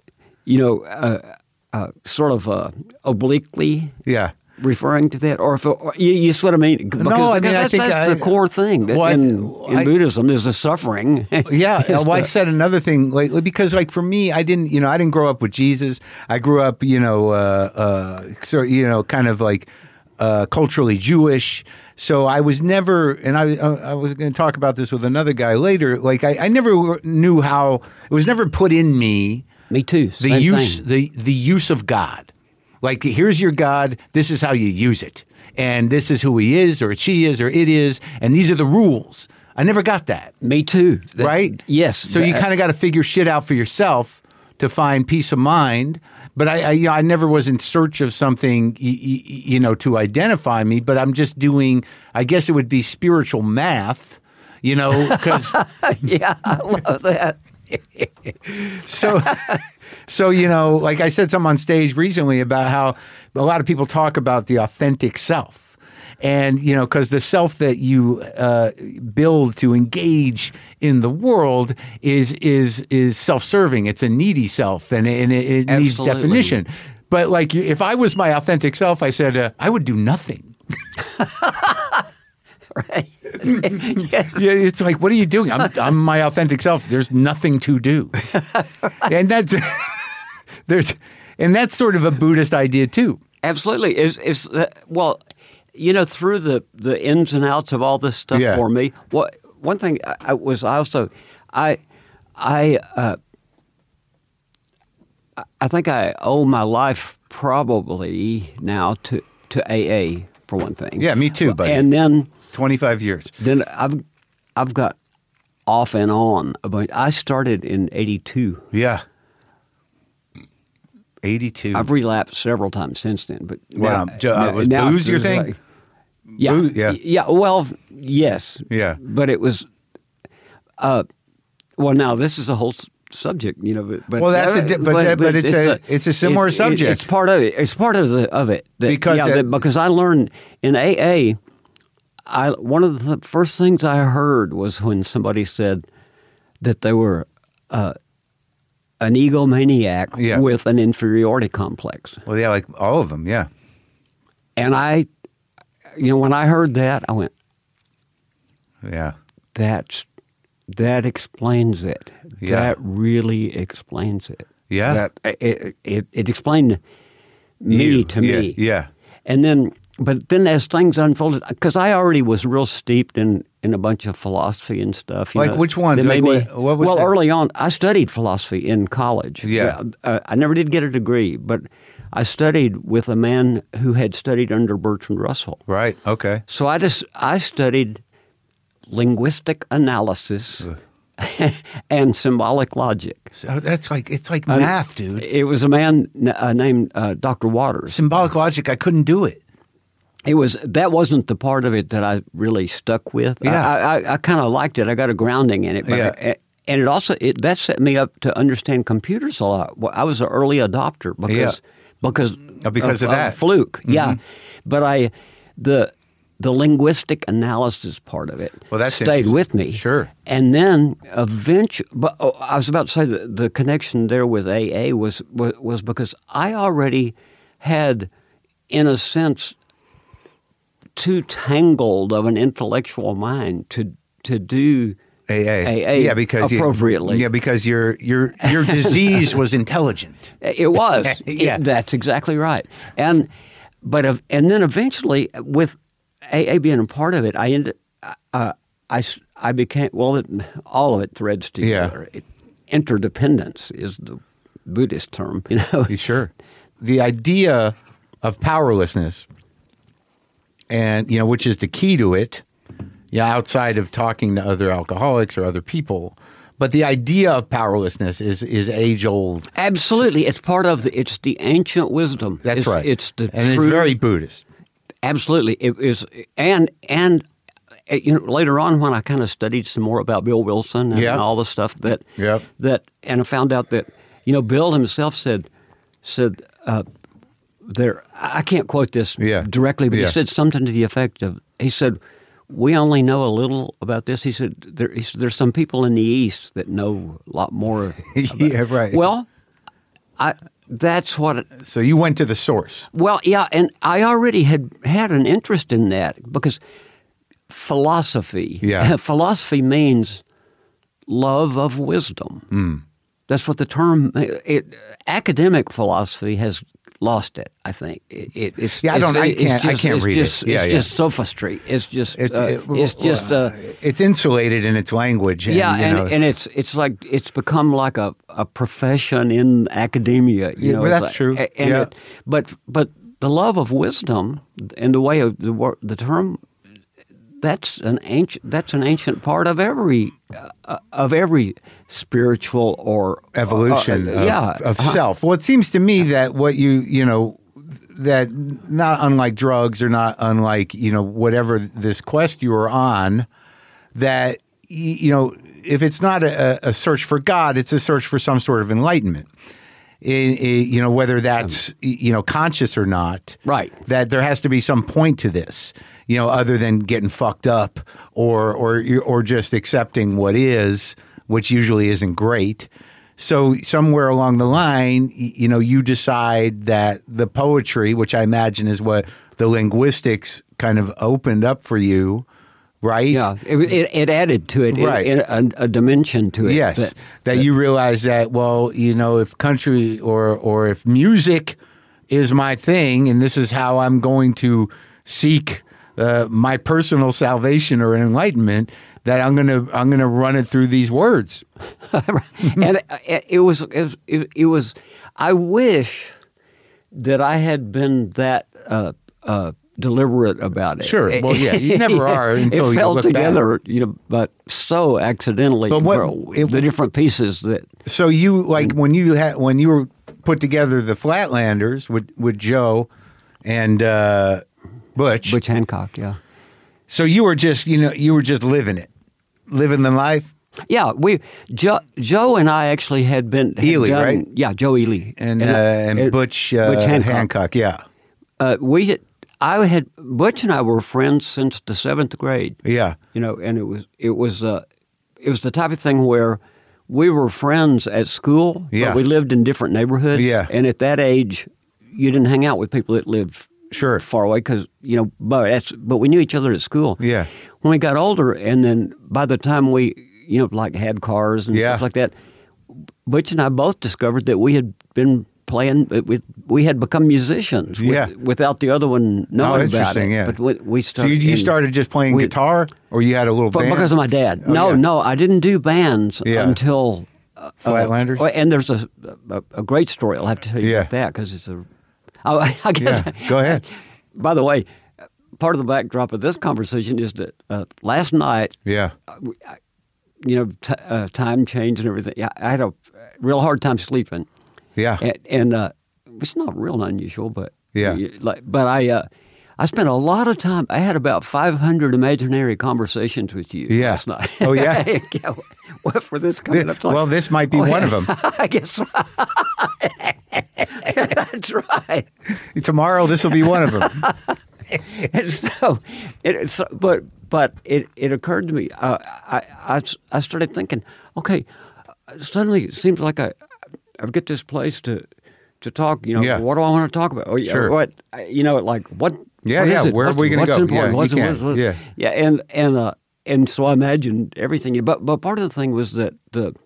Sort of obliquely referring to that, or if you see what I mean? Because, I think that's the core thing in Buddhism is the suffering. I said another thing lately because, for me, I didn't grow up with Jesus. I grew up, kind of like culturally Jewish. So I was never, and I was going to talk about this with another guy later. I never knew how it was never put in me. Me too. The use of God. Here's your God. This is how you use it, and this is who he is, or she is, or it is, and these are the rules. I never got that. Me too. Right? Yes. So you kind of got to figure shit out for yourself to find peace of mind. But I never was in search of something, to identify me. But I'm just doing. I guess it would be spiritual math, because I love that. So like I said something on stage recently about how a lot of people talk about the authentic self. And, because the self that you build to engage in the world is self-serving. It's a needy self, and it needs definition. But, if I was my authentic self, I said, I would do nothing. Right. Yes. Yeah, it's like, what are you doing? I'm my authentic self. There's nothing to do. And that's that's sort of a Buddhist idea too. Absolutely. Well, through the ins and outs of all this stuff for me, one thing I think I owe my life probably now to AA for one thing. Yeah, me too, buddy. And then 25 years. Then I've got off and on. I started in 82. Yeah. 82. I've relapsed several times since then. But wow. Was booze your thing? Like, yeah. Booze, yeah. Yeah. Well, yes. Yeah. But it was. Well, now this is a whole subject, But well, but it's a similar subject. It's part of it. It's part of it. Because I learned in AA. One of the first things I heard was when somebody said that they were an egomaniac with an inferiority complex. Well, yeah, like all of them, yeah. And when I heard that, I went, yeah, that explains it. Yeah. That really explains it. Yeah. It explained me to me. Yeah. But then as things unfolded, because I already was real steeped in a bunch of philosophy and stuff. Like which ones? What was that? Early on, I studied philosophy in college. Yeah. I never did get a degree, but I studied with a man who had studied under Bertrand Russell. Right, okay. So I studied linguistic analysis and symbolic logic. So it's like math, dude. It was a man named Dr. Waters. Symbolic logic, I couldn't do it. That wasn't the part of it that I really stuck with. Yeah. I kind of liked it. I got a grounding in it. But and it also that set me up to understand computers a lot. Well, I was an early adopter because of that Mm-hmm. fluke. Yeah, but the linguistic analysis part of it stayed with me. Sure. And then eventually, I was about to say the connection there with AA was because I already had, in a sense, too tangled of an intellectual mind to do AA because appropriately. Because your disease was intelligent. It was. That's exactly right. And then eventually, with AA being a part of it, I became, all of it threads together. Yeah. Interdependence is the Buddhist term, Sure. The idea of powerlessness, and which is the key to it, outside of talking to other alcoholics or other people, but the idea of powerlessness is age old. Absolutely, it's part of it's the ancient wisdom. That's right. It's it's very Buddhist. Absolutely, it is, and later on when I kind of studied some more about Bill Wilson and all the stuff that and I found out that Bill himself said there. I can't quote this directly, but he said something to the effect of, he said, we only know a little about this. He said, there's some people in the East that know a lot more. Right. Well, that's what. So you went to the source. Well, yeah, and I already had an interest in that because philosophy. Yeah. Philosophy means love of wisdom. Mm. That's what the term. Academic philosophy has lost it. I think it's. Yeah, I can't read it. Yeah, it's just sophistry. It's just. It's insulated in its language. And it's like it's become like a profession in academia. That's true. But the love of wisdom and the way of the term. That's an ancient part of every spiritual or evolution of self. Well, it seems to me that what that not unlike drugs or not unlike whatever this quest you were on, that if it's not a search for God, it's a search for some sort of enlightenment. Whether that's conscious or not, right? That there has to be some point to this, other than getting fucked up or just accepting what is, which usually isn't great. So somewhere along the line, you decide that the poetry, which I imagine is what the linguistics kind of opened up for you, right? Yeah, it added to it, right? A dimension to it. Yes, that you realize that, well, if country or if music is my thing, and this is how I'm going to seek my personal salvation or enlightenment, that I'm gonna run it through these words. And it was. I wish that I had been that deliberate about it. Sure. Well, yeah, you never are until it you fell look together, back. But so accidentally. But the different pieces that. So you when you were put together the Flatlanders with Joe and Butch Hancock, yeah. So you were just living the life. Yeah, Joe and I actually had Ely, done, right? Yeah, Joe Ely and Butch Hancock. Yeah, Butch and I were friends since the 7th grade. Yeah, and it was the type of thing where we were friends at school, but we lived in different neighborhoods. Yeah, and at that age, you didn't hang out with people that lived far away because but we knew each other at school. Yeah, when we got older, and then by the time we had cars and stuff like that, Butch and I both discovered that we had been playing. We had become musicians. Without the other one knowing about it. Yeah. But we started. So you started just playing guitar, or you had a little band? Because of my dad. No, I didn't do bands until Flatlanders. And there's a great story. I'll have to tell you about that because it's a. I guess. Yeah. Go ahead. By the way, part of the backdrop of this conversation is that last night. Yeah. Time change and everything. I had a real hard time sleeping. Yeah. And it's not real unusual, but I spent a lot of time. I had about 500 imaginary conversations with you last night. Oh yeah. For this coming up time. Well, this might be one of them. I guess. That's right. Tomorrow, this will be one of them. But it occurred to me. I started thinking. Okay, suddenly it seems like I get this place to talk. What do I want to talk about? Sure. What what? Yeah, what is it? Where are we going to go? And so I imagined everything. But part of the thing was that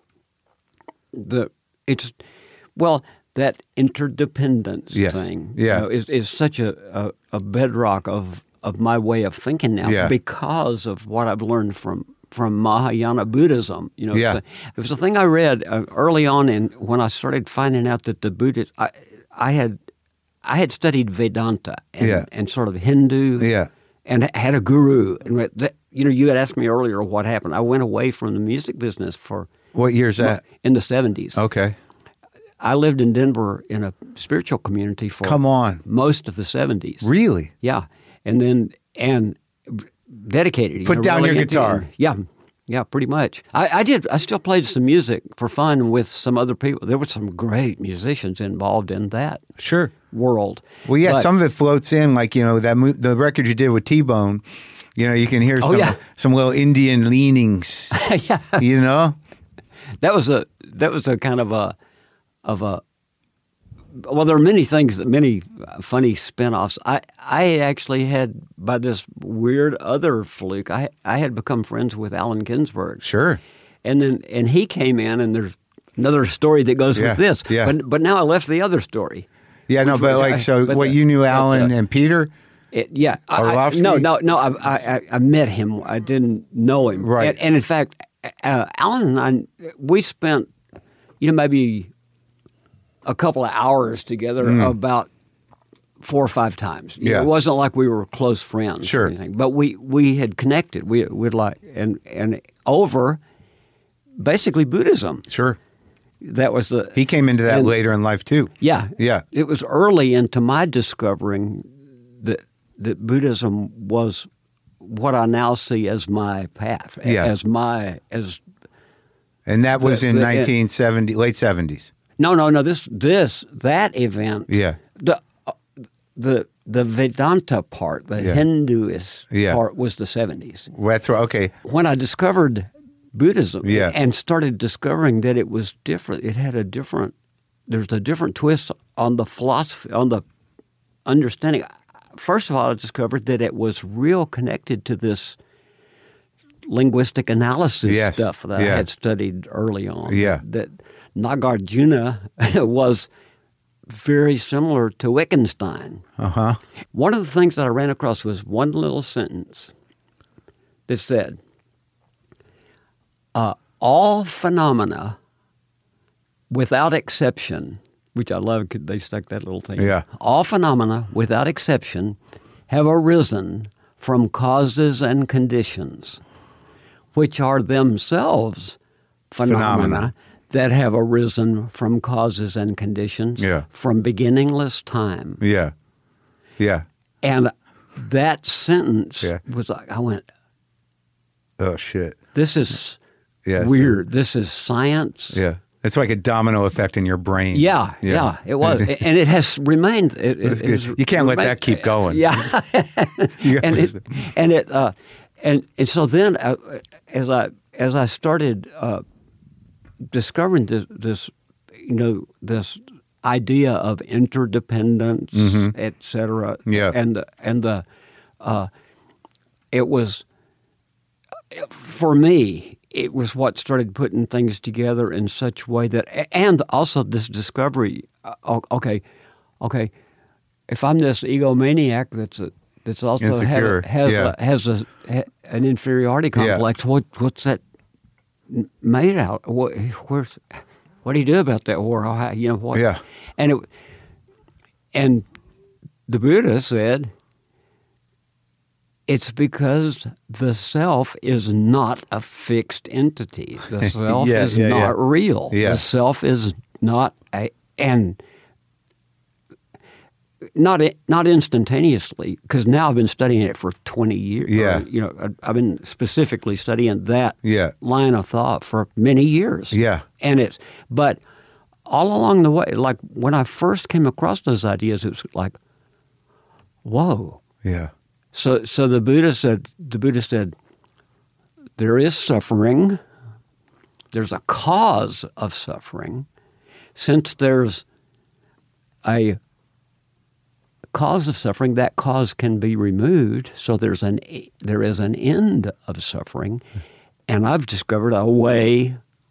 that interdependence thing is such a bedrock of my way of thinking now because of what I've learned from Mahayana Buddhism. It was a thing I read early on when I started finding out that the Buddhist I had studied Vedanta and sort of Hindu and had a guru. And you had asked me earlier what happened. I went away from the music business for what year's that? In the 70s. Okay. I lived in Denver in a spiritual community for most of the 70s. Really? Yeah. And dedicated. Put down your guitar. Yeah, pretty much. I did. I still played some music for fun with some other people. There were some great musicians involved in that world. Well, some of it floats in, like, the record you did with T-Bone, you can hear some little Indian leanings, That was a kind of a well, there are many funny spinoffs. I actually had, by this weird other fluke, I had become friends with Allen Ginsberg. Sure. And he came in, and there's another story that goes with this. Yeah. But now I left the other story. Yeah, no, but you knew Allen and Peter? Orlovsky? No, I met him. I didn't know him. Right. And in fact, Allen and I, we spent, maybe a couple of hours together about 4 or 5 times. It wasn't like we were close friends. Sure. Or anything, but we had connected. We'd like and over basically Buddhism. Sure. That was he came into that later in life too. Yeah. Yeah. It was early into my discovering that Buddhism was what I now see as my path. Yeah. And that was in 1970, late 70s. No. That event. Yeah. The Vedanta part, the Hinduist part, was the 70s. Well, that's right. Okay. When I discovered Buddhism and started discovering that it was different, there's a different twist on the philosophy, on the understanding. First of all, I discovered that it was real connected to this linguistic analysis stuff that I had studied early on. Yeah. That Nagarjuna was very similar to Wittgenstein. Uh-huh. One of the things that I ran across was one little sentence that said, all phenomena, without exception, which I love because they stuck that little thing. Yeah. All phenomena, without exception, have arisen from causes and conditions, which are themselves phenomena that have arisen from causes and conditions from beginningless time. Yeah. Yeah. And that sentence was like, I went, oh, shit. This is weird. This is science. Yeah. It's like a domino effect in your brain. Yeah, it was. And it has remained. You can't let that keep going. Yeah. And so then as I started discovering this idea of interdependence, et cetera, it was, for me, it was what started putting things together in such a way that, and also this discovery, okay, if I'm this egomaniac that's also insecure, has an inferiority complex, what's that made out? What do you do about that? Or how, what? Yeah. And the Buddha said, it's because the self is not a fixed entity. The self is not real. Yeah. The self is not not instantaneously, because now I've been studying it for 20 years. Yeah. I've been specifically studying that line of thought for many years. Yeah. But all along the way, like when I first came across those ideas, it was like, whoa. Yeah. So the Buddha said, there is suffering. There's a cause of suffering. Since there's a cause of suffering, that cause can be removed. So there is an end of suffering, and I've discovered a way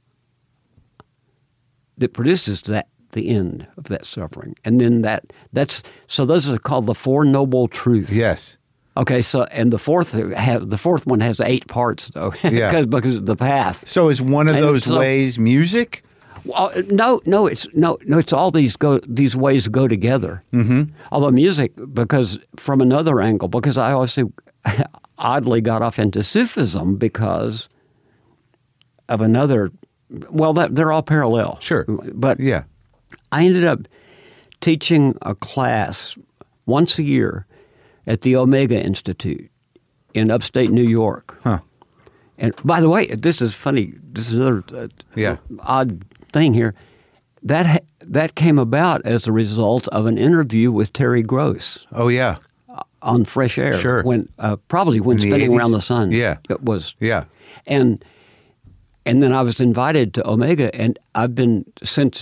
that produces the end of that suffering. And then that's those are called the Four Noble Truths. Yes. Okay, and the fourth one has 8 parts though, because of the path. So is one of those ways music? Well, no, it's all these ways go together. Mm-hmm. Although music, because from another angle, because I also oddly got off into Sufism because of another. Well, they're all parallel. Sure, but I ended up teaching a class once a year at the Omega Institute in upstate New York. Huh. And by the way, this is funny. This is another odd thing here. That came about as a result of an interview with Terry Gross. Oh, yeah. On Fresh Air. Sure. Probably when Spinning 80s? Around the Sun. Yeah. It was. Yeah. And then I was invited to Omega, and I've been since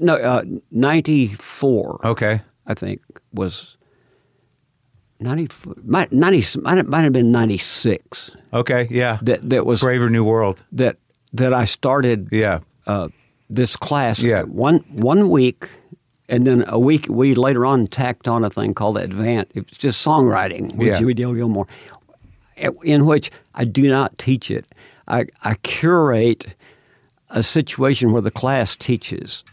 94. Okay. I think was 90. Might have been 96. Okay. Yeah. That was Braver New World. That I started. Yeah. This class. Yeah. One week, and then a week we later on tacked on a thing called Advance. It was just songwriting with Dewey Dale Gilmore, in which I do not teach it. I curate a situation where the class teaches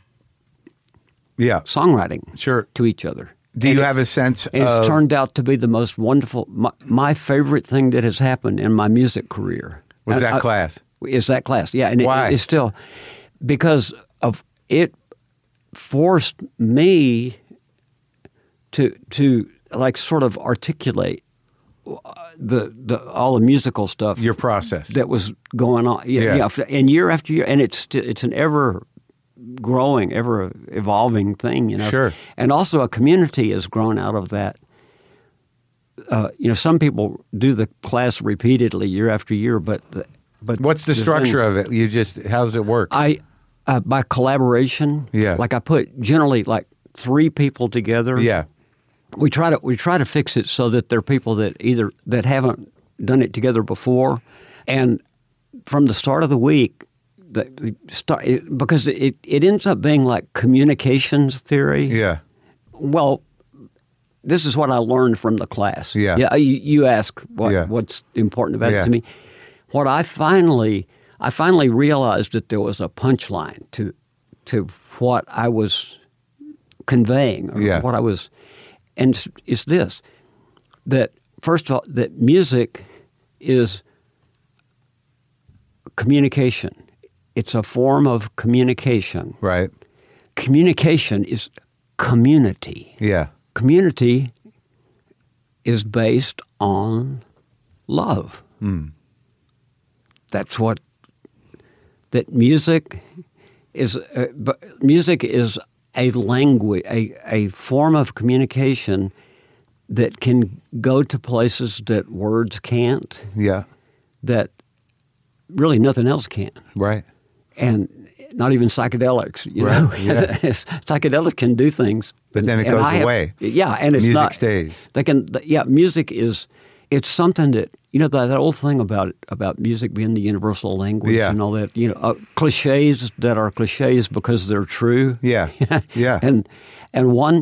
songwriting to each other. Do you have a sense of... It's turned out to be the most wonderful... My favorite thing that has happened in my music career. Was that class? Is that class, yeah. And why? It's still... Because of it forced me to like sort of articulate all the musical stuff, your process that was going on, and year after year, and it's an ever growing, ever evolving thing, Sure. And also a community has grown out of that. Some people do the class repeatedly year after year, but what's the structure of it? How does it work? By collaboration. Yeah. Like I put generally like 3 people together. Yeah. We try to fix it so that there are people that haven't done it together before, and from the start of the week, because it ends up being like communications theory. Yeah. Well, this is what I learned from the class. Yeah. You ask what's important about it to me. What I finally realized that there was a punchline to what I was conveying, or what I was, and it's this: that first of all, that music is communication. It's a form of communication. Right. Communication is community. Yeah. Community is based on love. That's what that music is. Music is a language, a form of communication that can go to places that words can't. Yeah. That really nothing else can. Right. And not even psychedelics, you Right, know. yeah. Psychedelics can do things, But then it goes away. Yeah, and it's music not. stays. They can. Yeah, music is. It's something that, you know, that old thing about music being the universal language and all that. You know, cliches that are cliches because they're true. Yeah. Yeah. And one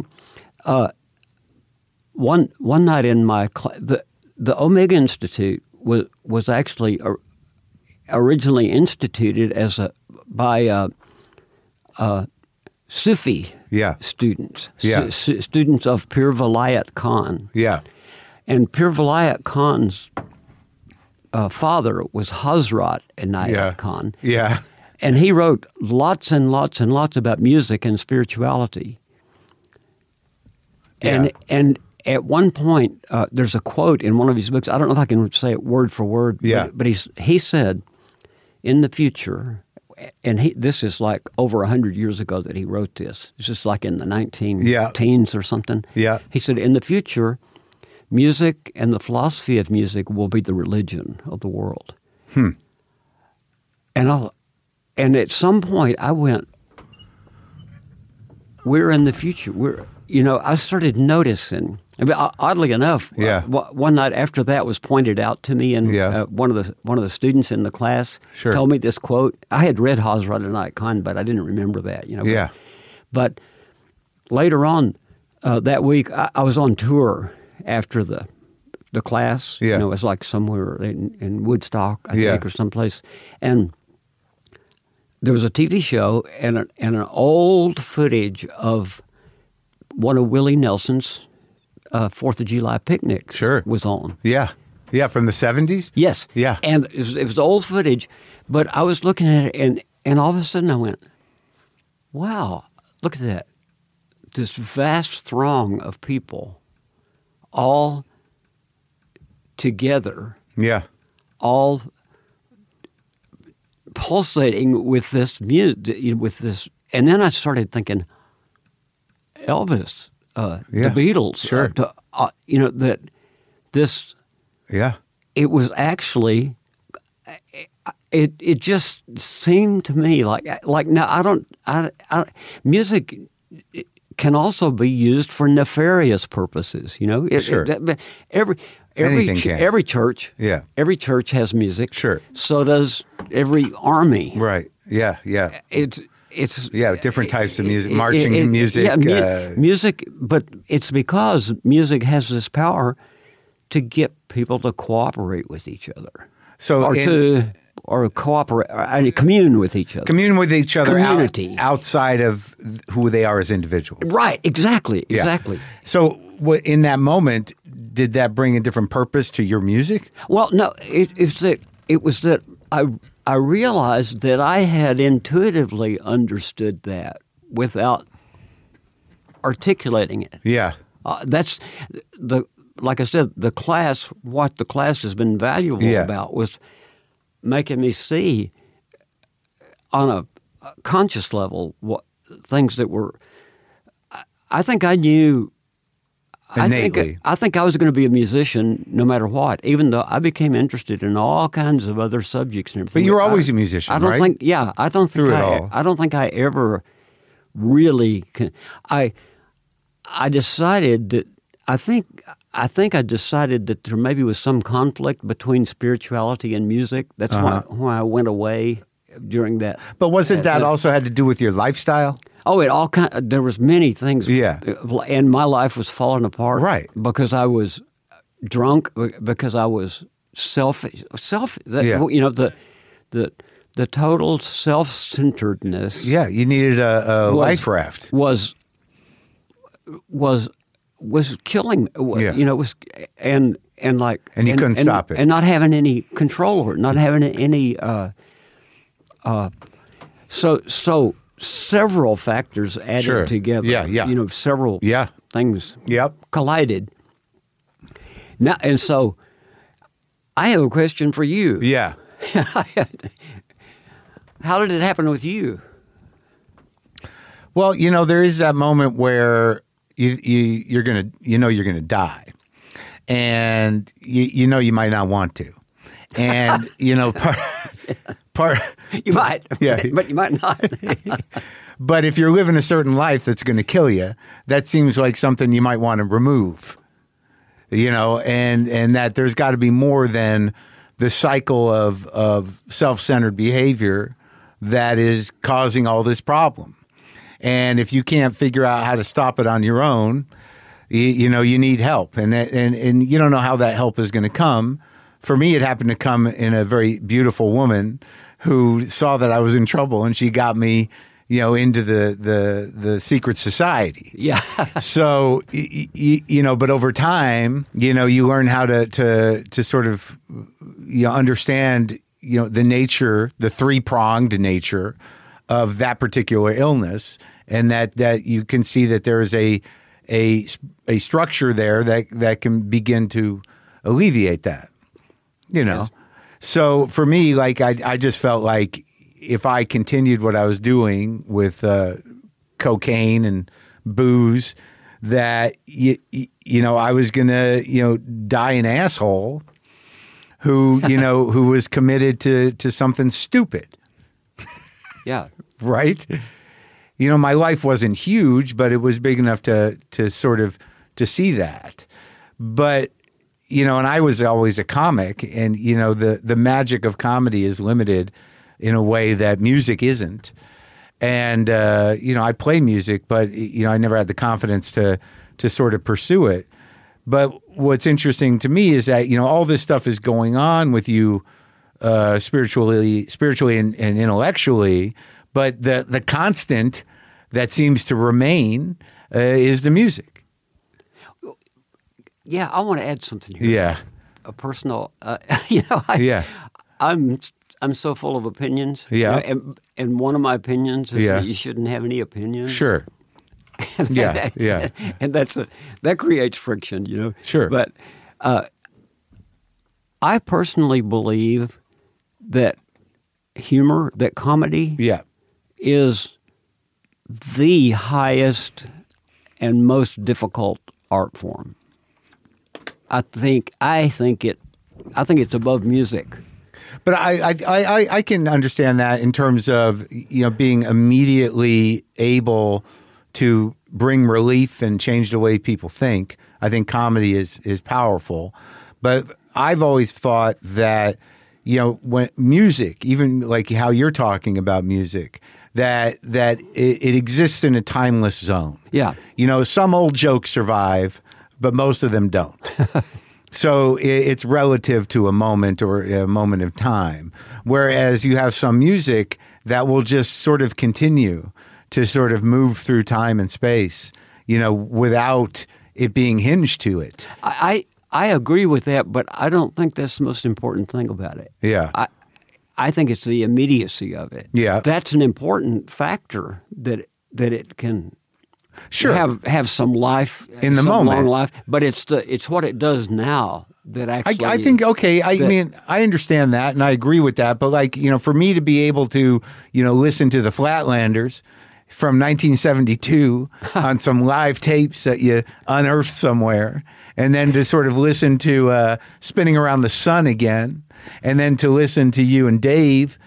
night in my class, the Omega Institute was actually originally instituted by Sufi students, students of Pir Vilayat Khan. Yeah. And Pir Vilayat Khan's father was Hazrat Inayat Khan. Yeah. And he wrote lots and lots and lots about music and spirituality. Yeah. And at one point, there's a quote in one of his books. I don't know if I can say it word for word. Yeah. But he said, in the future, and this is like over 100 years ago that he wrote this. This is like in the 19-teens or something. Yeah. He said, in the future, music and the philosophy of music will be the religion of the world. And at some point, I went, we're in the future. I started noticing. I mean, oddly enough, one night after that was pointed out to me, and one of the students in the class told me this quote. I had read Hazrat Inayat Khan, but I didn't remember that. You know. But later on that week, I was on tour after the class. Yeah. You know, it was like somewhere in Woodstock, I think, or someplace, and there was a TV show and an old footage of one of Willie Nelson's 4th of July picnic was on. Yeah. Yeah, from the 70s? Yes. Yeah. And it was old footage, but I was looking at it, and all of a sudden I went, wow, look at that. This vast throng of people all together. Yeah. All pulsating with this music, with this. And then I started thinking, Elvis, the Beatles, that this, it was actually, it just seemed to me like now music can also be used for nefarious purposes, you know. Every church, every church has music. Sure. So does every army. Right. Yeah. Yeah. It's different types of music, marching music. Music, but it's because music has this power to get people to cooperate with each other. Or cooperate, or commune with each other. Commune with each other outside of who they are as individuals. Right, exactly. So in that moment, did that bring a different purpose to your music? Well, no, it was that I realized that I had intuitively understood that without articulating it. Yeah. That's like I said, what the class has been valuable about was making me see on a conscious level what things that were. I think I knew. Innately. I think I was going to be a musician no matter what, even though I became interested in all kinds of other subjects and everything. But you were always a musician, I don't right? think. Yeah, I don't think. I don't think I ever really. I decided that I think I think I decided that there maybe was some conflict between spirituality and music. That's why I went away during that. But wasn't that also had to do with your lifestyle? Oh, there was many things. Yeah. And my life was falling apart. Right. Because I was drunk, because I was selfish. The total self-centeredness. Yeah, you needed a life raft. Was killing. Yeah. And you couldn't stop it, and not having any control over it, not having any. So several factors added together. Yeah. Several things. Yep. Collided. Now, and so I have a question for you. Yeah. How did it happen with you? Well, there is that moment where you're gonna die, and you might not want to, and part you might, but you might not. But if you're living a certain life that's going to kill you, that seems like something you might want to remove, and that there's got to be more than the cycle of self-centered behavior that is causing all this problem. And if you can't figure out how to stop it on your own, you need help. And you don't know how that help is going to come. For me, it happened to come in a very beautiful woman who saw that I was in trouble, and she got me, into the secret society. Yeah. So, but over time, you learn how to sort of, understand, the nature, the three-pronged nature of that particular illness, and that you can see that there is a structure there that can begin to alleviate that, Yeah. So for me, I just felt like if I continued what I was doing with cocaine and booze, that I was gonna die an asshole who who was committed to something stupid. Yeah. Right? My life wasn't huge, but it was big enough to sort of to see that. But and I was always a comic, and the magic of comedy is limited in a way that music isn't. And I play music, but I never had the confidence to sort of pursue it. But what's interesting to me is that all this stuff is going on with you spiritually and intellectually, but the constant that seems to remain is the music. Yeah, I want to add something here. Yeah, a personal. I'm so full of opinions. Yeah, and one of my opinions is that you shouldn't have any opinions. Sure. Yeah. And that creates friction. Sure. But I personally believe that humor, that comedy, is the highest and most difficult art form. I think it's above music. But I can understand that in terms of being immediately able to bring relief and change the way people think. I think comedy is powerful. But I've always thought that when music, even like how you're talking about music, that it exists in a timeless zone. Yeah. Some old jokes survive, but most of them don't. So it's relative to a moment or a moment of time. Whereas you have some music that will just sort of continue to sort of move through time and space, without it being hinged to it. I agree with that, but I don't think that's the most important thing about it. Yeah. I think it's the immediacy of it. Yeah. That's an important factor that it can sure have some life in the some moment, long life, but it's what it does now that actually. I think I understand that, and I agree with that. But for me to be able to listen to the Flatlanders from 1972 on some live tapes that you unearthed somewhere, and then to sort of listen to Spinning Around the Sun again, and then to listen to you and Dave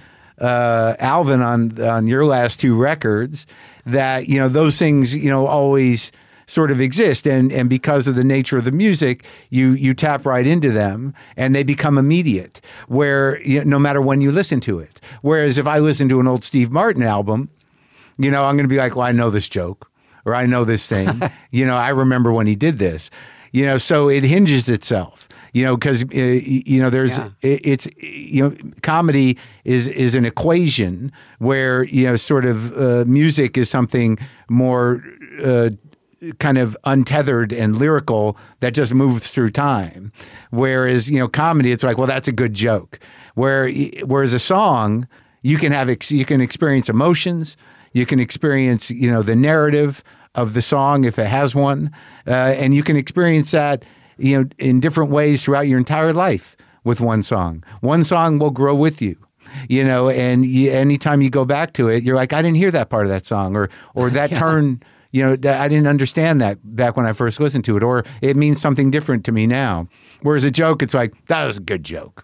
Alvin on your last two records, that those things always sort of exist. And because of the nature of the music, you tap right into them and they become immediate, where no matter when you listen to it. Whereas if I listen to an old Steve Martin album, I'm going to be like, well, I know this joke or I know this thing. I remember when he did this. So it hinges itself. Because there's comedy is an equation where sort of music is something more kind of untethered and lyrical that just moves through time, whereas comedy, it's like, well, that's a good joke. Whereas a song, you can experience emotions, you can experience the narrative of the song if it has one, and you can experience that in different ways throughout your entire life with one song. One song will grow with you, and anytime you go back to it, you're like, I didn't hear that part of that song, or that turn, I didn't understand that back when I first listened to it, or it means something different to me now. Whereas a joke, it's like, that was a good joke.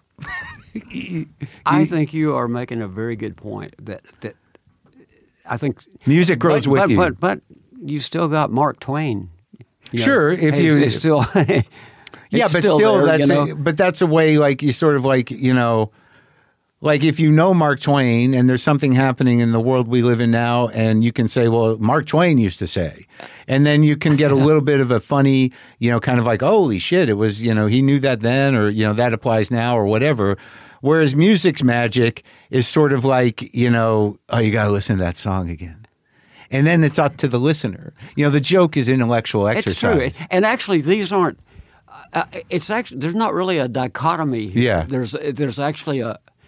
I think you are making a very good point that I think music grows with you. But you still got Mark Twain. Sure, if you it's still, yeah, but still, there, but that's a way, like you sort of like like if Mark Twain and there's something happening in the world we live in now, and you can say, well, Mark Twain used to say, and then you can get a little bit of a funny, kind of like, holy shit, it was, he knew that then, or that applies now, or whatever. Whereas music's magic is sort of like, oh, you got to listen to that song again. And then it's up to the listener. The joke is intellectual exercise. It's true. And actually, these aren't. It's actually there's not really a dichotomy here. Yeah. There's actually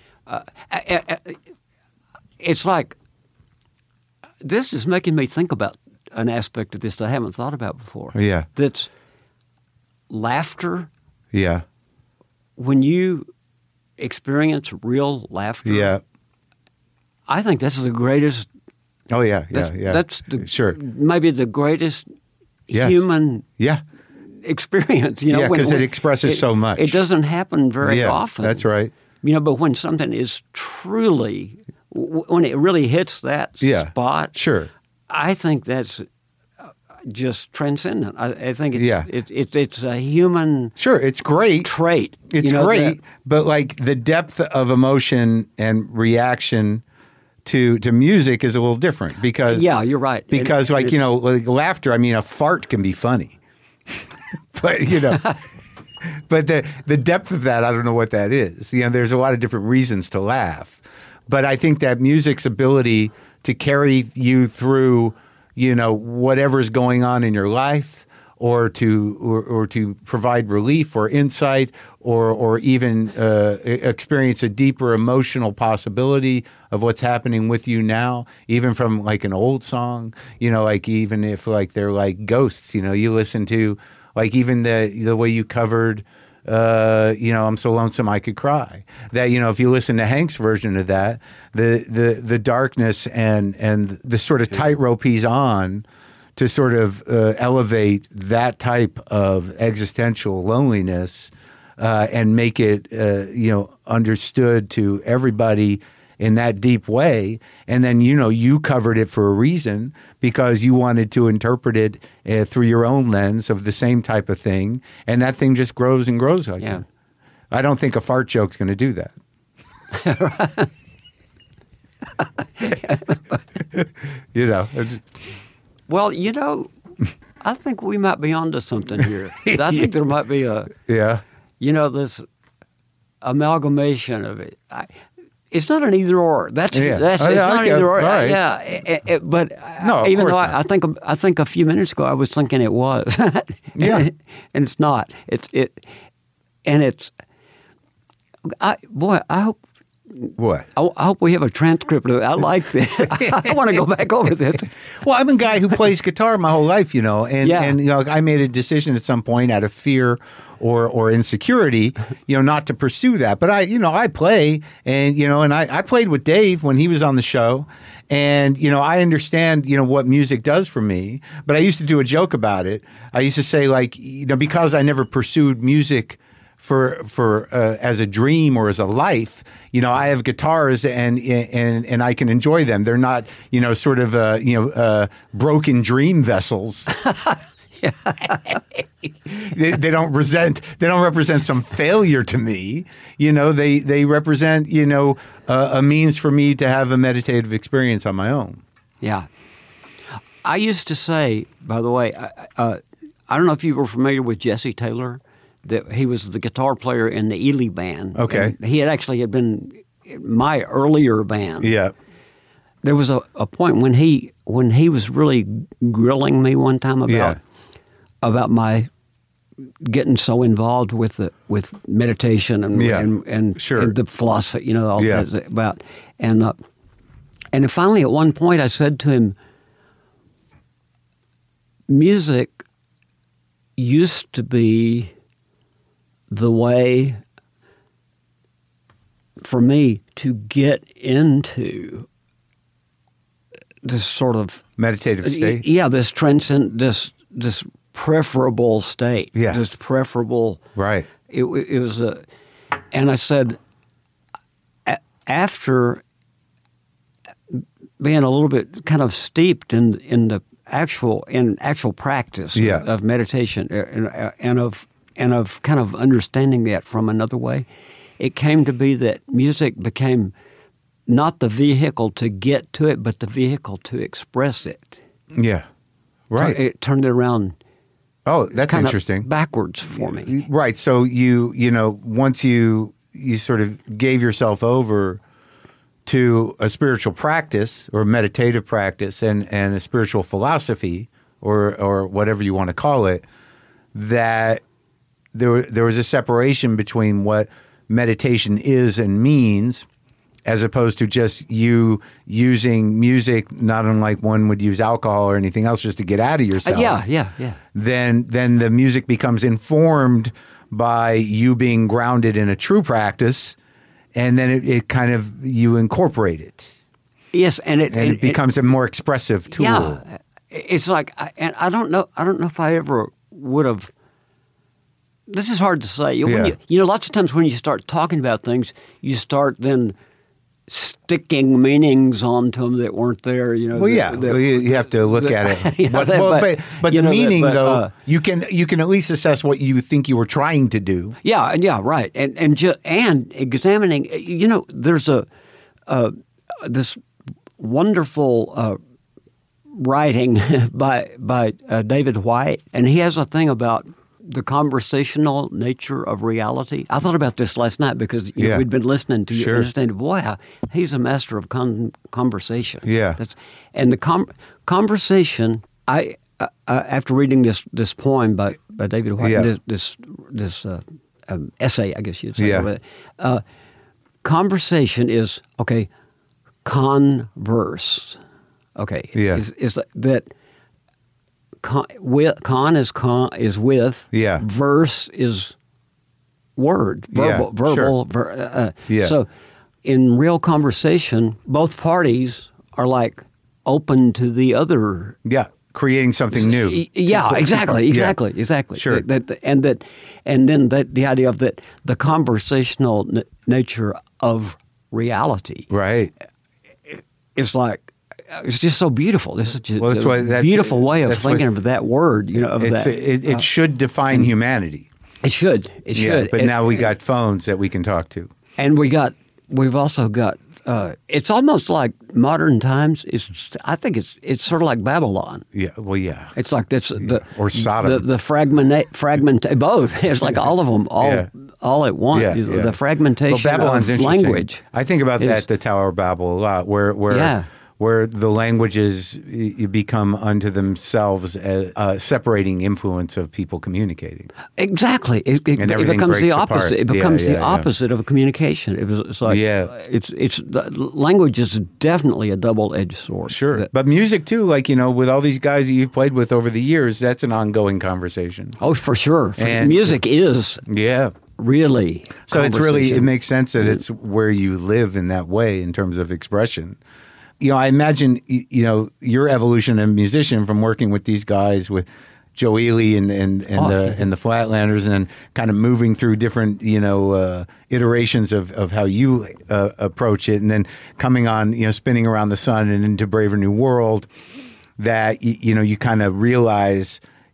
it's like this is making me think about an aspect of this that I haven't thought about before. Yeah. That's laughter. Yeah. When you experience real laughter. Yeah. I think that's the greatest. Oh yeah. That's maybe the greatest human experience. Because it expresses so much. It doesn't happen very often. That's right. But when something is truly, when it really hits that spot, sure. I think that's just transcendent. I think it's a human. Sure, it's great trait. It's great, but like the depth of emotion and reaction to music is a little different because you're right. Because like laughter. I mean, a fart can be funny, but but the depth of that, I don't know what that is. There's a lot of different reasons to laugh, but I think that music's ability to carry you through, whatever's going on in your life, or to provide relief or insight, or even experience a deeper emotional possibility of what's happening with you now, even from like an old song, like even if like they're like ghosts, you listen to like even the way you covered, I'm so lonesome I could cry. That if you listen to Hank's version of that, the darkness and the sort of tightrope he's on to sort of elevate that type of existential loneliness and make it understood to everybody in that deep way. And then you covered it for a reason because you wanted to interpret it through your own lens of the same type of thing, and that thing just grows and grows like that. I don't think a fart joke's going to do that. Well, I think we might be onto something here. I think there might be this amalgamation of it. It's not an either or. It's not either or. Right. But no, even though I think a few minutes ago I was thinking it was. And it's not. I hope. What? I hope we have a transcript of it. I like this. I want to go back over this. Well, I'm a guy who plays guitar my whole life, and I made a decision at some point out of fear or insecurity, not to pursue that. But I play, and I played with Dave when he was on the show, and I understand what music does for me. But I used to do a joke about it. I used to say because I never pursued music for as a dream or as a life, I have guitars and I can enjoy them. They're not, sort of broken dream vessels. They don't represent some failure to me. They represent, a means for me to have a meditative experience on my own. Yeah. I used to say, by the way, I don't know if you were familiar with Jesse Taylor, that he was the guitar player in the Ely band. Okay. And he had been my earlier band. Yeah. There was a point when he was really grilling me one time about my getting so involved with meditation and sure. and the philosophy, all that about and finally at one point I said to him, music used to be the way for me to get into this sort of meditative state. Yeah, this transcend, this preferable state. Yeah, this preferable. Right. It was and I said, after being a little bit kind of steeped in the actual practice of meditation and of kind of understanding that from another way, it came to be that music became not the vehicle to get to it, but the vehicle to express it. Yeah, right. It turned it around. Oh, that's interesting. Backwards for me. Right. So once you sort of gave yourself over to a spiritual practice or meditative practice and a spiritual philosophy or whatever you want to call it, that there was a separation between what meditation is and means, as opposed to just you using music, not unlike one would use alcohol or anything else, just to get out of yourself. Yeah. Then the music becomes informed by you being grounded in a true practice, and then it kind of, you incorporate it. Yes, and it becomes a more expressive tool. Yeah, it's like, and I don't know if I ever would have. This is hard to say. Lots of times when you start talking about things, you start then sticking meanings onto them that weren't there. You have to look at it. But the meaning, you can at least assess what you think you were trying to do. Yeah, right. And examining. There's this wonderful writing by David Whyte, and he has a thing about the conversational nature of reality. I thought about this last night because we'd been listening to you and understanding, boy, he's a master of conversation. Yeah. And the conversation, I after reading this poem by David Whyte, this essay, I guess you'd say, conversation is, converse. Is that con is with, verse is word, verbal. So in real conversation, both parties are like open to the other. Yeah, creating something new. Yeah, exactly. Sure. And then the idea of that the conversational nature of reality. Right. It's like. It's just so beautiful. This is just a beautiful way of thinking of that word. It should define humanity. It should. But now we got phones that we can talk to, and we've also got. It's almost like modern times. I think it's sort of like Babylon. Yeah. Well, yeah. It's like this or Sodom. The fragment. Both. It's like all of them. All at once. Yeah. The fragmentation Babylon's of language. I think about that, the Tower of Babel, a lot, where the languages become unto themselves a separating influence of people communicating. Exactly. It becomes the opposite. Apart. It becomes the opposite of communication. It's like it's language is definitely a double-edged sword. Sure. But music too, with all these guys that you've played with over the years, that's an ongoing conversation. Oh, for sure. And music is really. So it makes sense that it's where you live in that way in terms of expression. I imagine, your evolution as a musician from working with these guys, with Joe Ely and the Flatlanders, and then kind of moving through different, iterations of how you approach it, and then coming on, Spinning Around the Sun and into Brave New World, that, you kind of realize,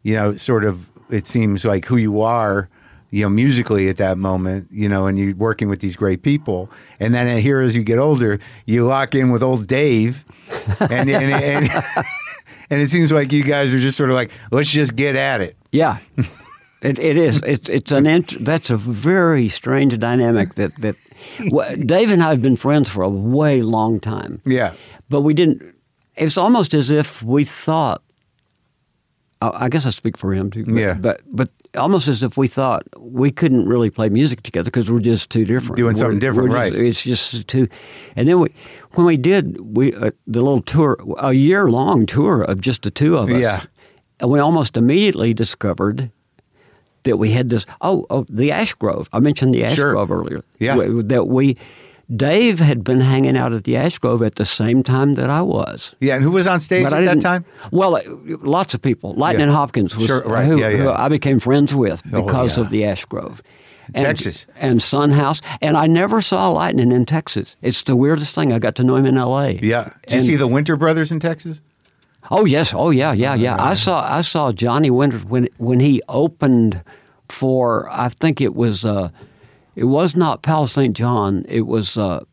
sort of, it seems like who you are, musically at that moment, and you're working with these great people. And then here, as you get older, you lock in with old Dave, and it seems like you guys are just sort of like, let's just get at it. Yeah, it is. That's a very strange dynamic that Dave and I have been friends for a way long time. Yeah. But we didn't, it's almost as if we thought, I guess I speak for him too. But almost as if we thought we couldn't really play music together because we're just too different. Doing something different, right? It's just too. And then when we did the little tour, a year-long tour of just the two of us, and we almost immediately discovered that we had this. The Ash Grove. I mentioned the Ash Grove earlier. Yeah, Dave had been hanging out at the Ash Grove at the same time that I was. Yeah, and who was on stage at that time? Well, lots of people. Lightning Hopkins was who I became friends with because of the Ash Grove. Texas. And Sun House. And I never saw Lightning in Texas. It's the weirdest thing. I got to know him in L.A. Yeah. Did you see the Winter Brothers in Texas? Oh, yes. Oh, yeah. I saw Johnny Winters when he opened for, I think it was not Pal St. John. It was the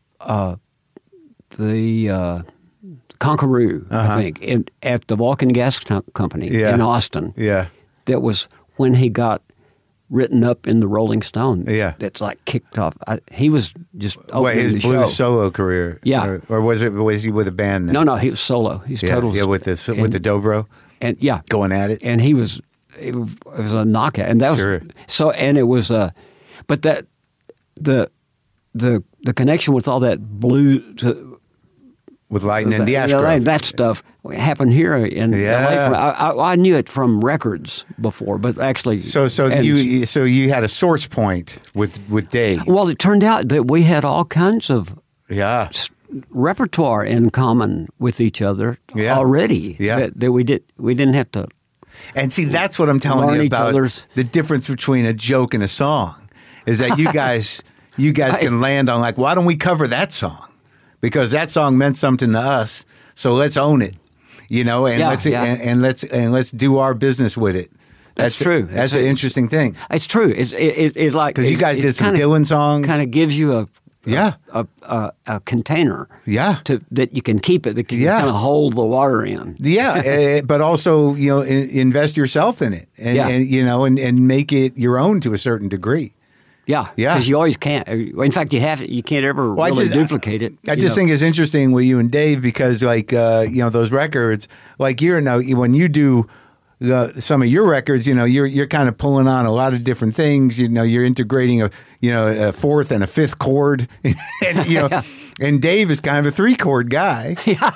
Conqueroo, I think, at the Vulcan Gas Company in Austin. Yeah. That was when he got written up in the Rolling Stone. Yeah. That's like kicked off. He was just opening his the blues show. solo career. Yeah. Or was he with a band then? No, he was solo. He's total. Yeah, with the dobro. And going at it. And it was a knockout. And that was so. And it was but that the connection with all that blues. With Lightning and the Ash Grove. That stuff happened here in LA. I knew it from records before, but actually... So you had a source point with Dave. Well, it turned out that we had all kinds of repertoire in common with each other already. Yeah. That we didn't have to... And see, that's what I'm telling you about the difference between a joke and a song, is that you guys can land on like, why don't we cover that song? Because that song meant something to us, so let's own it, and let's do our business with it. That's true. That's an interesting thing. It's true. It's like because you guys did some Dylan songs. Kind of gives you a container. Yeah. That you can keep it. That can kind of hold the water in. Yeah, but also invest yourself in it, and make it your own to a certain degree. Yeah, because you always can't. In fact, you can't ever really duplicate it. I just think it's interesting with you and Dave because, those records, like when you do some of your records, you're kind of pulling on a lot of different things. You're integrating a fourth and a fifth chord, and and Dave is kind of a 3-chord guy.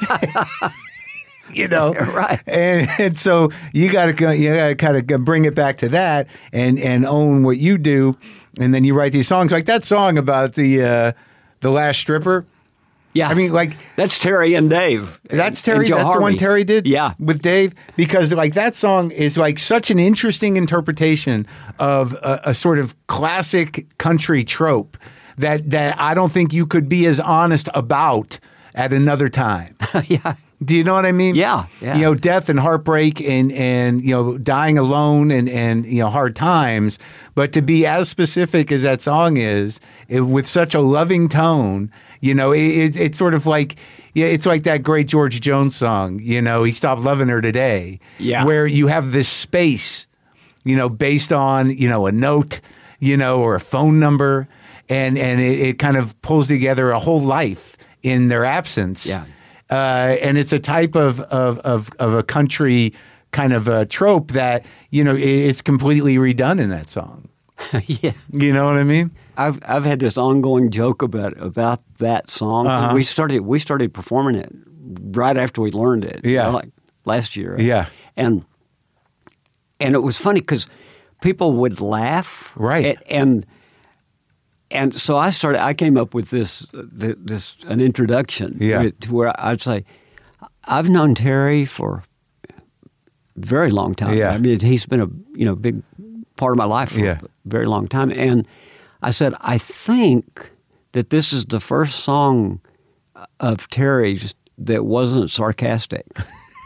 Right, and so you got to kind of bring it back to that and own what you do. And then you write these songs like that song about the Last Stripper. Yeah, I mean, like that's Terry and Dave. That's Terry. That's the one Terry did. Yeah, with Dave, because like that song is like such an interesting interpretation of a sort of classic country trope that I don't think you could be as honest about at another time. Yeah. Do you know what I mean? Yeah. Death and heartbreak and dying alone and hard times. But to be as specific as that song is, with such a loving tone, it's sort of like, it's like that great George Jones song, He Stopped Loving Her Today. Yeah. Where you have this space, based on, a note, or a phone number, and it kind of pulls together a whole life in their absence. Yeah. And it's a type of a country kind of a trope that, it's completely redone in that song. Yeah. You know what I mean? I've had this ongoing joke about that song. Uh-huh. We started performing it right after we learned it. Yeah. Like last year. Yeah. And it was funny because people would laugh. Right. And so I came up with an introduction to where I'd say, I've known Terry for a very long time. Yeah. I mean, he's been a big part of my life for a very long time. And I said, I think that this is the first song of Terry's that wasn't sarcastic.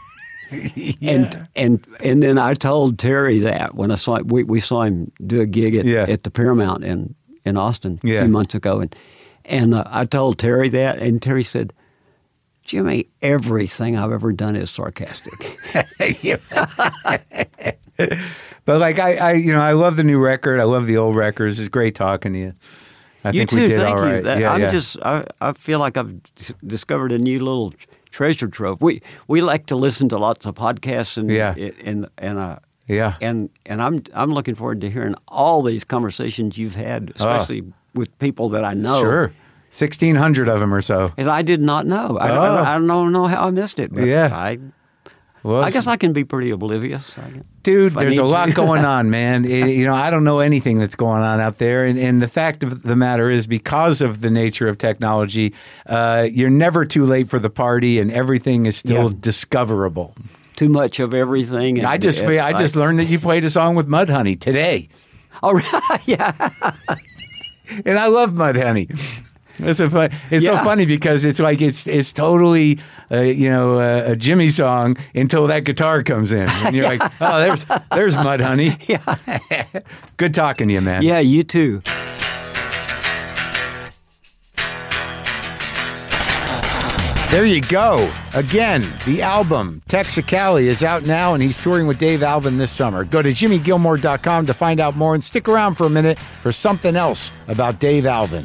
And then I told Terry that when I saw we saw him do a gig at the Paramount in Austin a few months ago, and I told Terry that, and Terry said, "Jimmy, everything I've ever done is sarcastic." But like I love the new record. I love the old records. It's great talking to you. I think we did all right. I feel like I've discovered a new little treasure trove. We like to listen to lots of podcasts and I'm looking forward to hearing all these conversations you've had, especially with people that I know. Sure, 1,600 of them or so. And I did not know. I don't know how I missed it. But I guess I can be pretty oblivious. Dude, there's a lot going on, man. I don't know anything that's going on out there. And the fact of the matter is, because of the nature of technology, you're never too late for the party, and everything is still discoverable. Too much of everything. And I just learned that you played a song with Mudhoney today. Oh, right. Yeah. And I love Mudhoney. It's so funny because it's like it's totally a Jimmy song until that guitar comes in, and you're like, oh, there's Mudhoney. Yeah. Good talking to you, man. Yeah, you too. There you go. Again, the album Texicali is out now, and he's touring with Dave Alvin this summer. Go to jimmygilmore.com to find out more, and stick around for a minute for something else about Dave Alvin.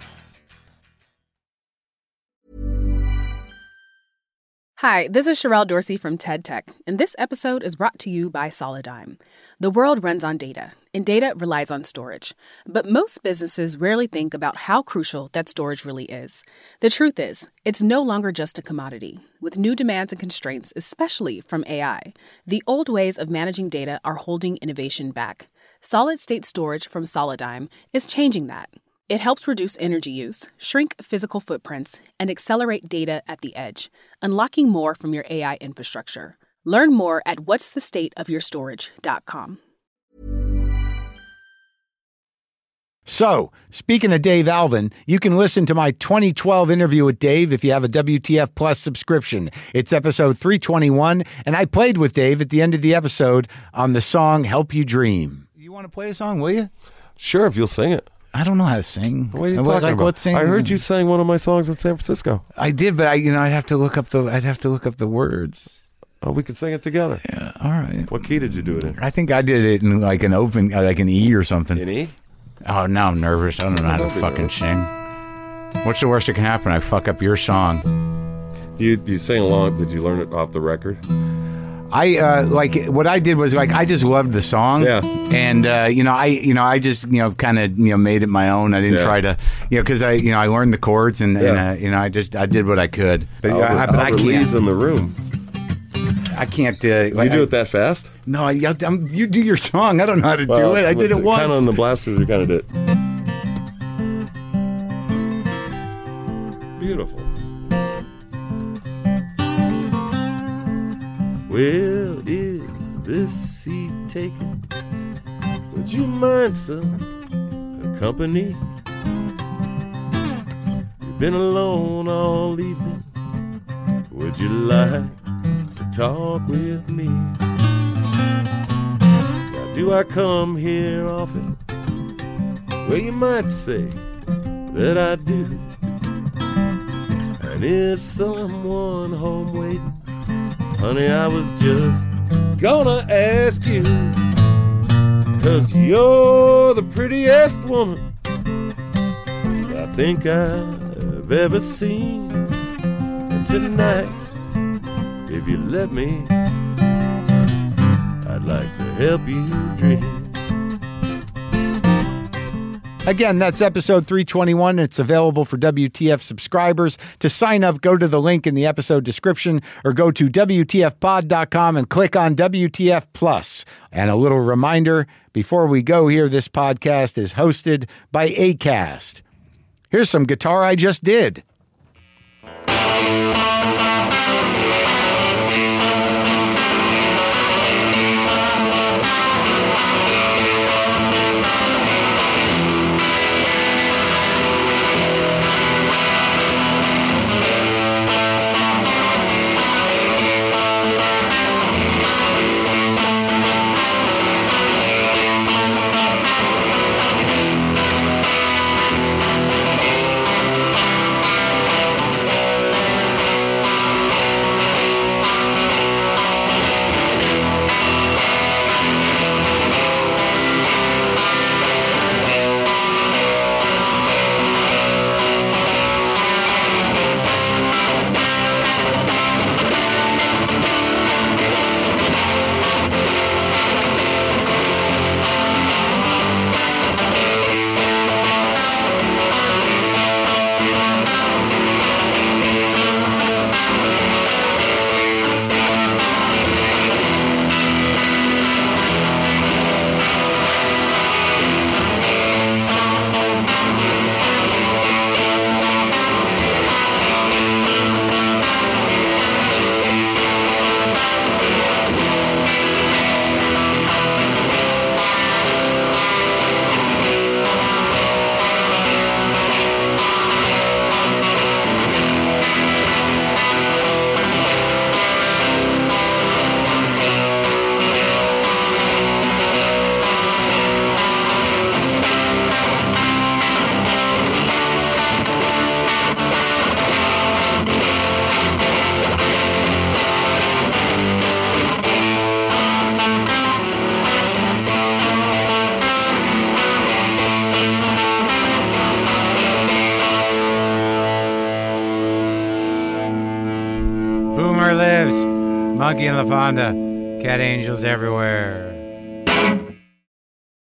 Hi, this is Sherelle Dorsey from TED Tech, and this episode is brought to you by Solidigm. The world runs on data, and data relies on storage. But most businesses rarely think about how crucial that storage really is. The truth is, it's no longer just a commodity. With new demands and constraints, especially from AI, the old ways of managing data are holding innovation back. Solid-state storage from Solidigm is changing that. It helps reduce energy use, shrink physical footprints, and accelerate data at the edge, unlocking more from your AI infrastructure. Learn more at whatsthestateofyourstorage.com. So, speaking of Dave Alvin, you can listen to my 2012 interview with Dave if you have a WTF Plus subscription. It's episode 321, and I played with Dave at the end of the episode on the song Help You Dream. You want to play a song, will you? Sure, if you'll sing it. I don't know how to sing. What are you talking about? I heard you sang one of my songs in San Francisco. I did, but I'd have to look up the words. Oh, we could sing it together. Yeah, all right. What key did you do it in? I think I did it in like an open, like an E or something. An E? Oh, now I'm nervous. I don't know how to fucking sing. What's the worst that can happen? I fuck up your song. Do you sing along? Did you learn it off the record? What I did was I just loved the song, and I just kind of made it my own. I didn't try to because I learned the chords and I did what I could. But I can't. Lee's in the room. I can't. You do it that fast? No, you do your song. I don't know how to do it. I did it once. Kind of on the blasters, you kind of did. Beautiful. Well, is this seat taken? Would you mind some company? You've been alone all evening. Would you like to talk with me? Now, do I come here often? Well, you might say that I do. And is someone home waiting? Honey, I was just gonna ask you, 'cause you're the prettiest woman I think I've ever seen. And tonight, if you let me, I'd like to help you dream. Again, that's episode 321. It's available for WTF subscribers. To sign up, go to the link in the episode description or go to WTFpod.com and click on WTF Plus. And a little reminder, before we go here, this podcast is hosted by Acast. Here's some guitar I just did. Boomer lives. Monkey and LaFonda. Cat angels everywhere.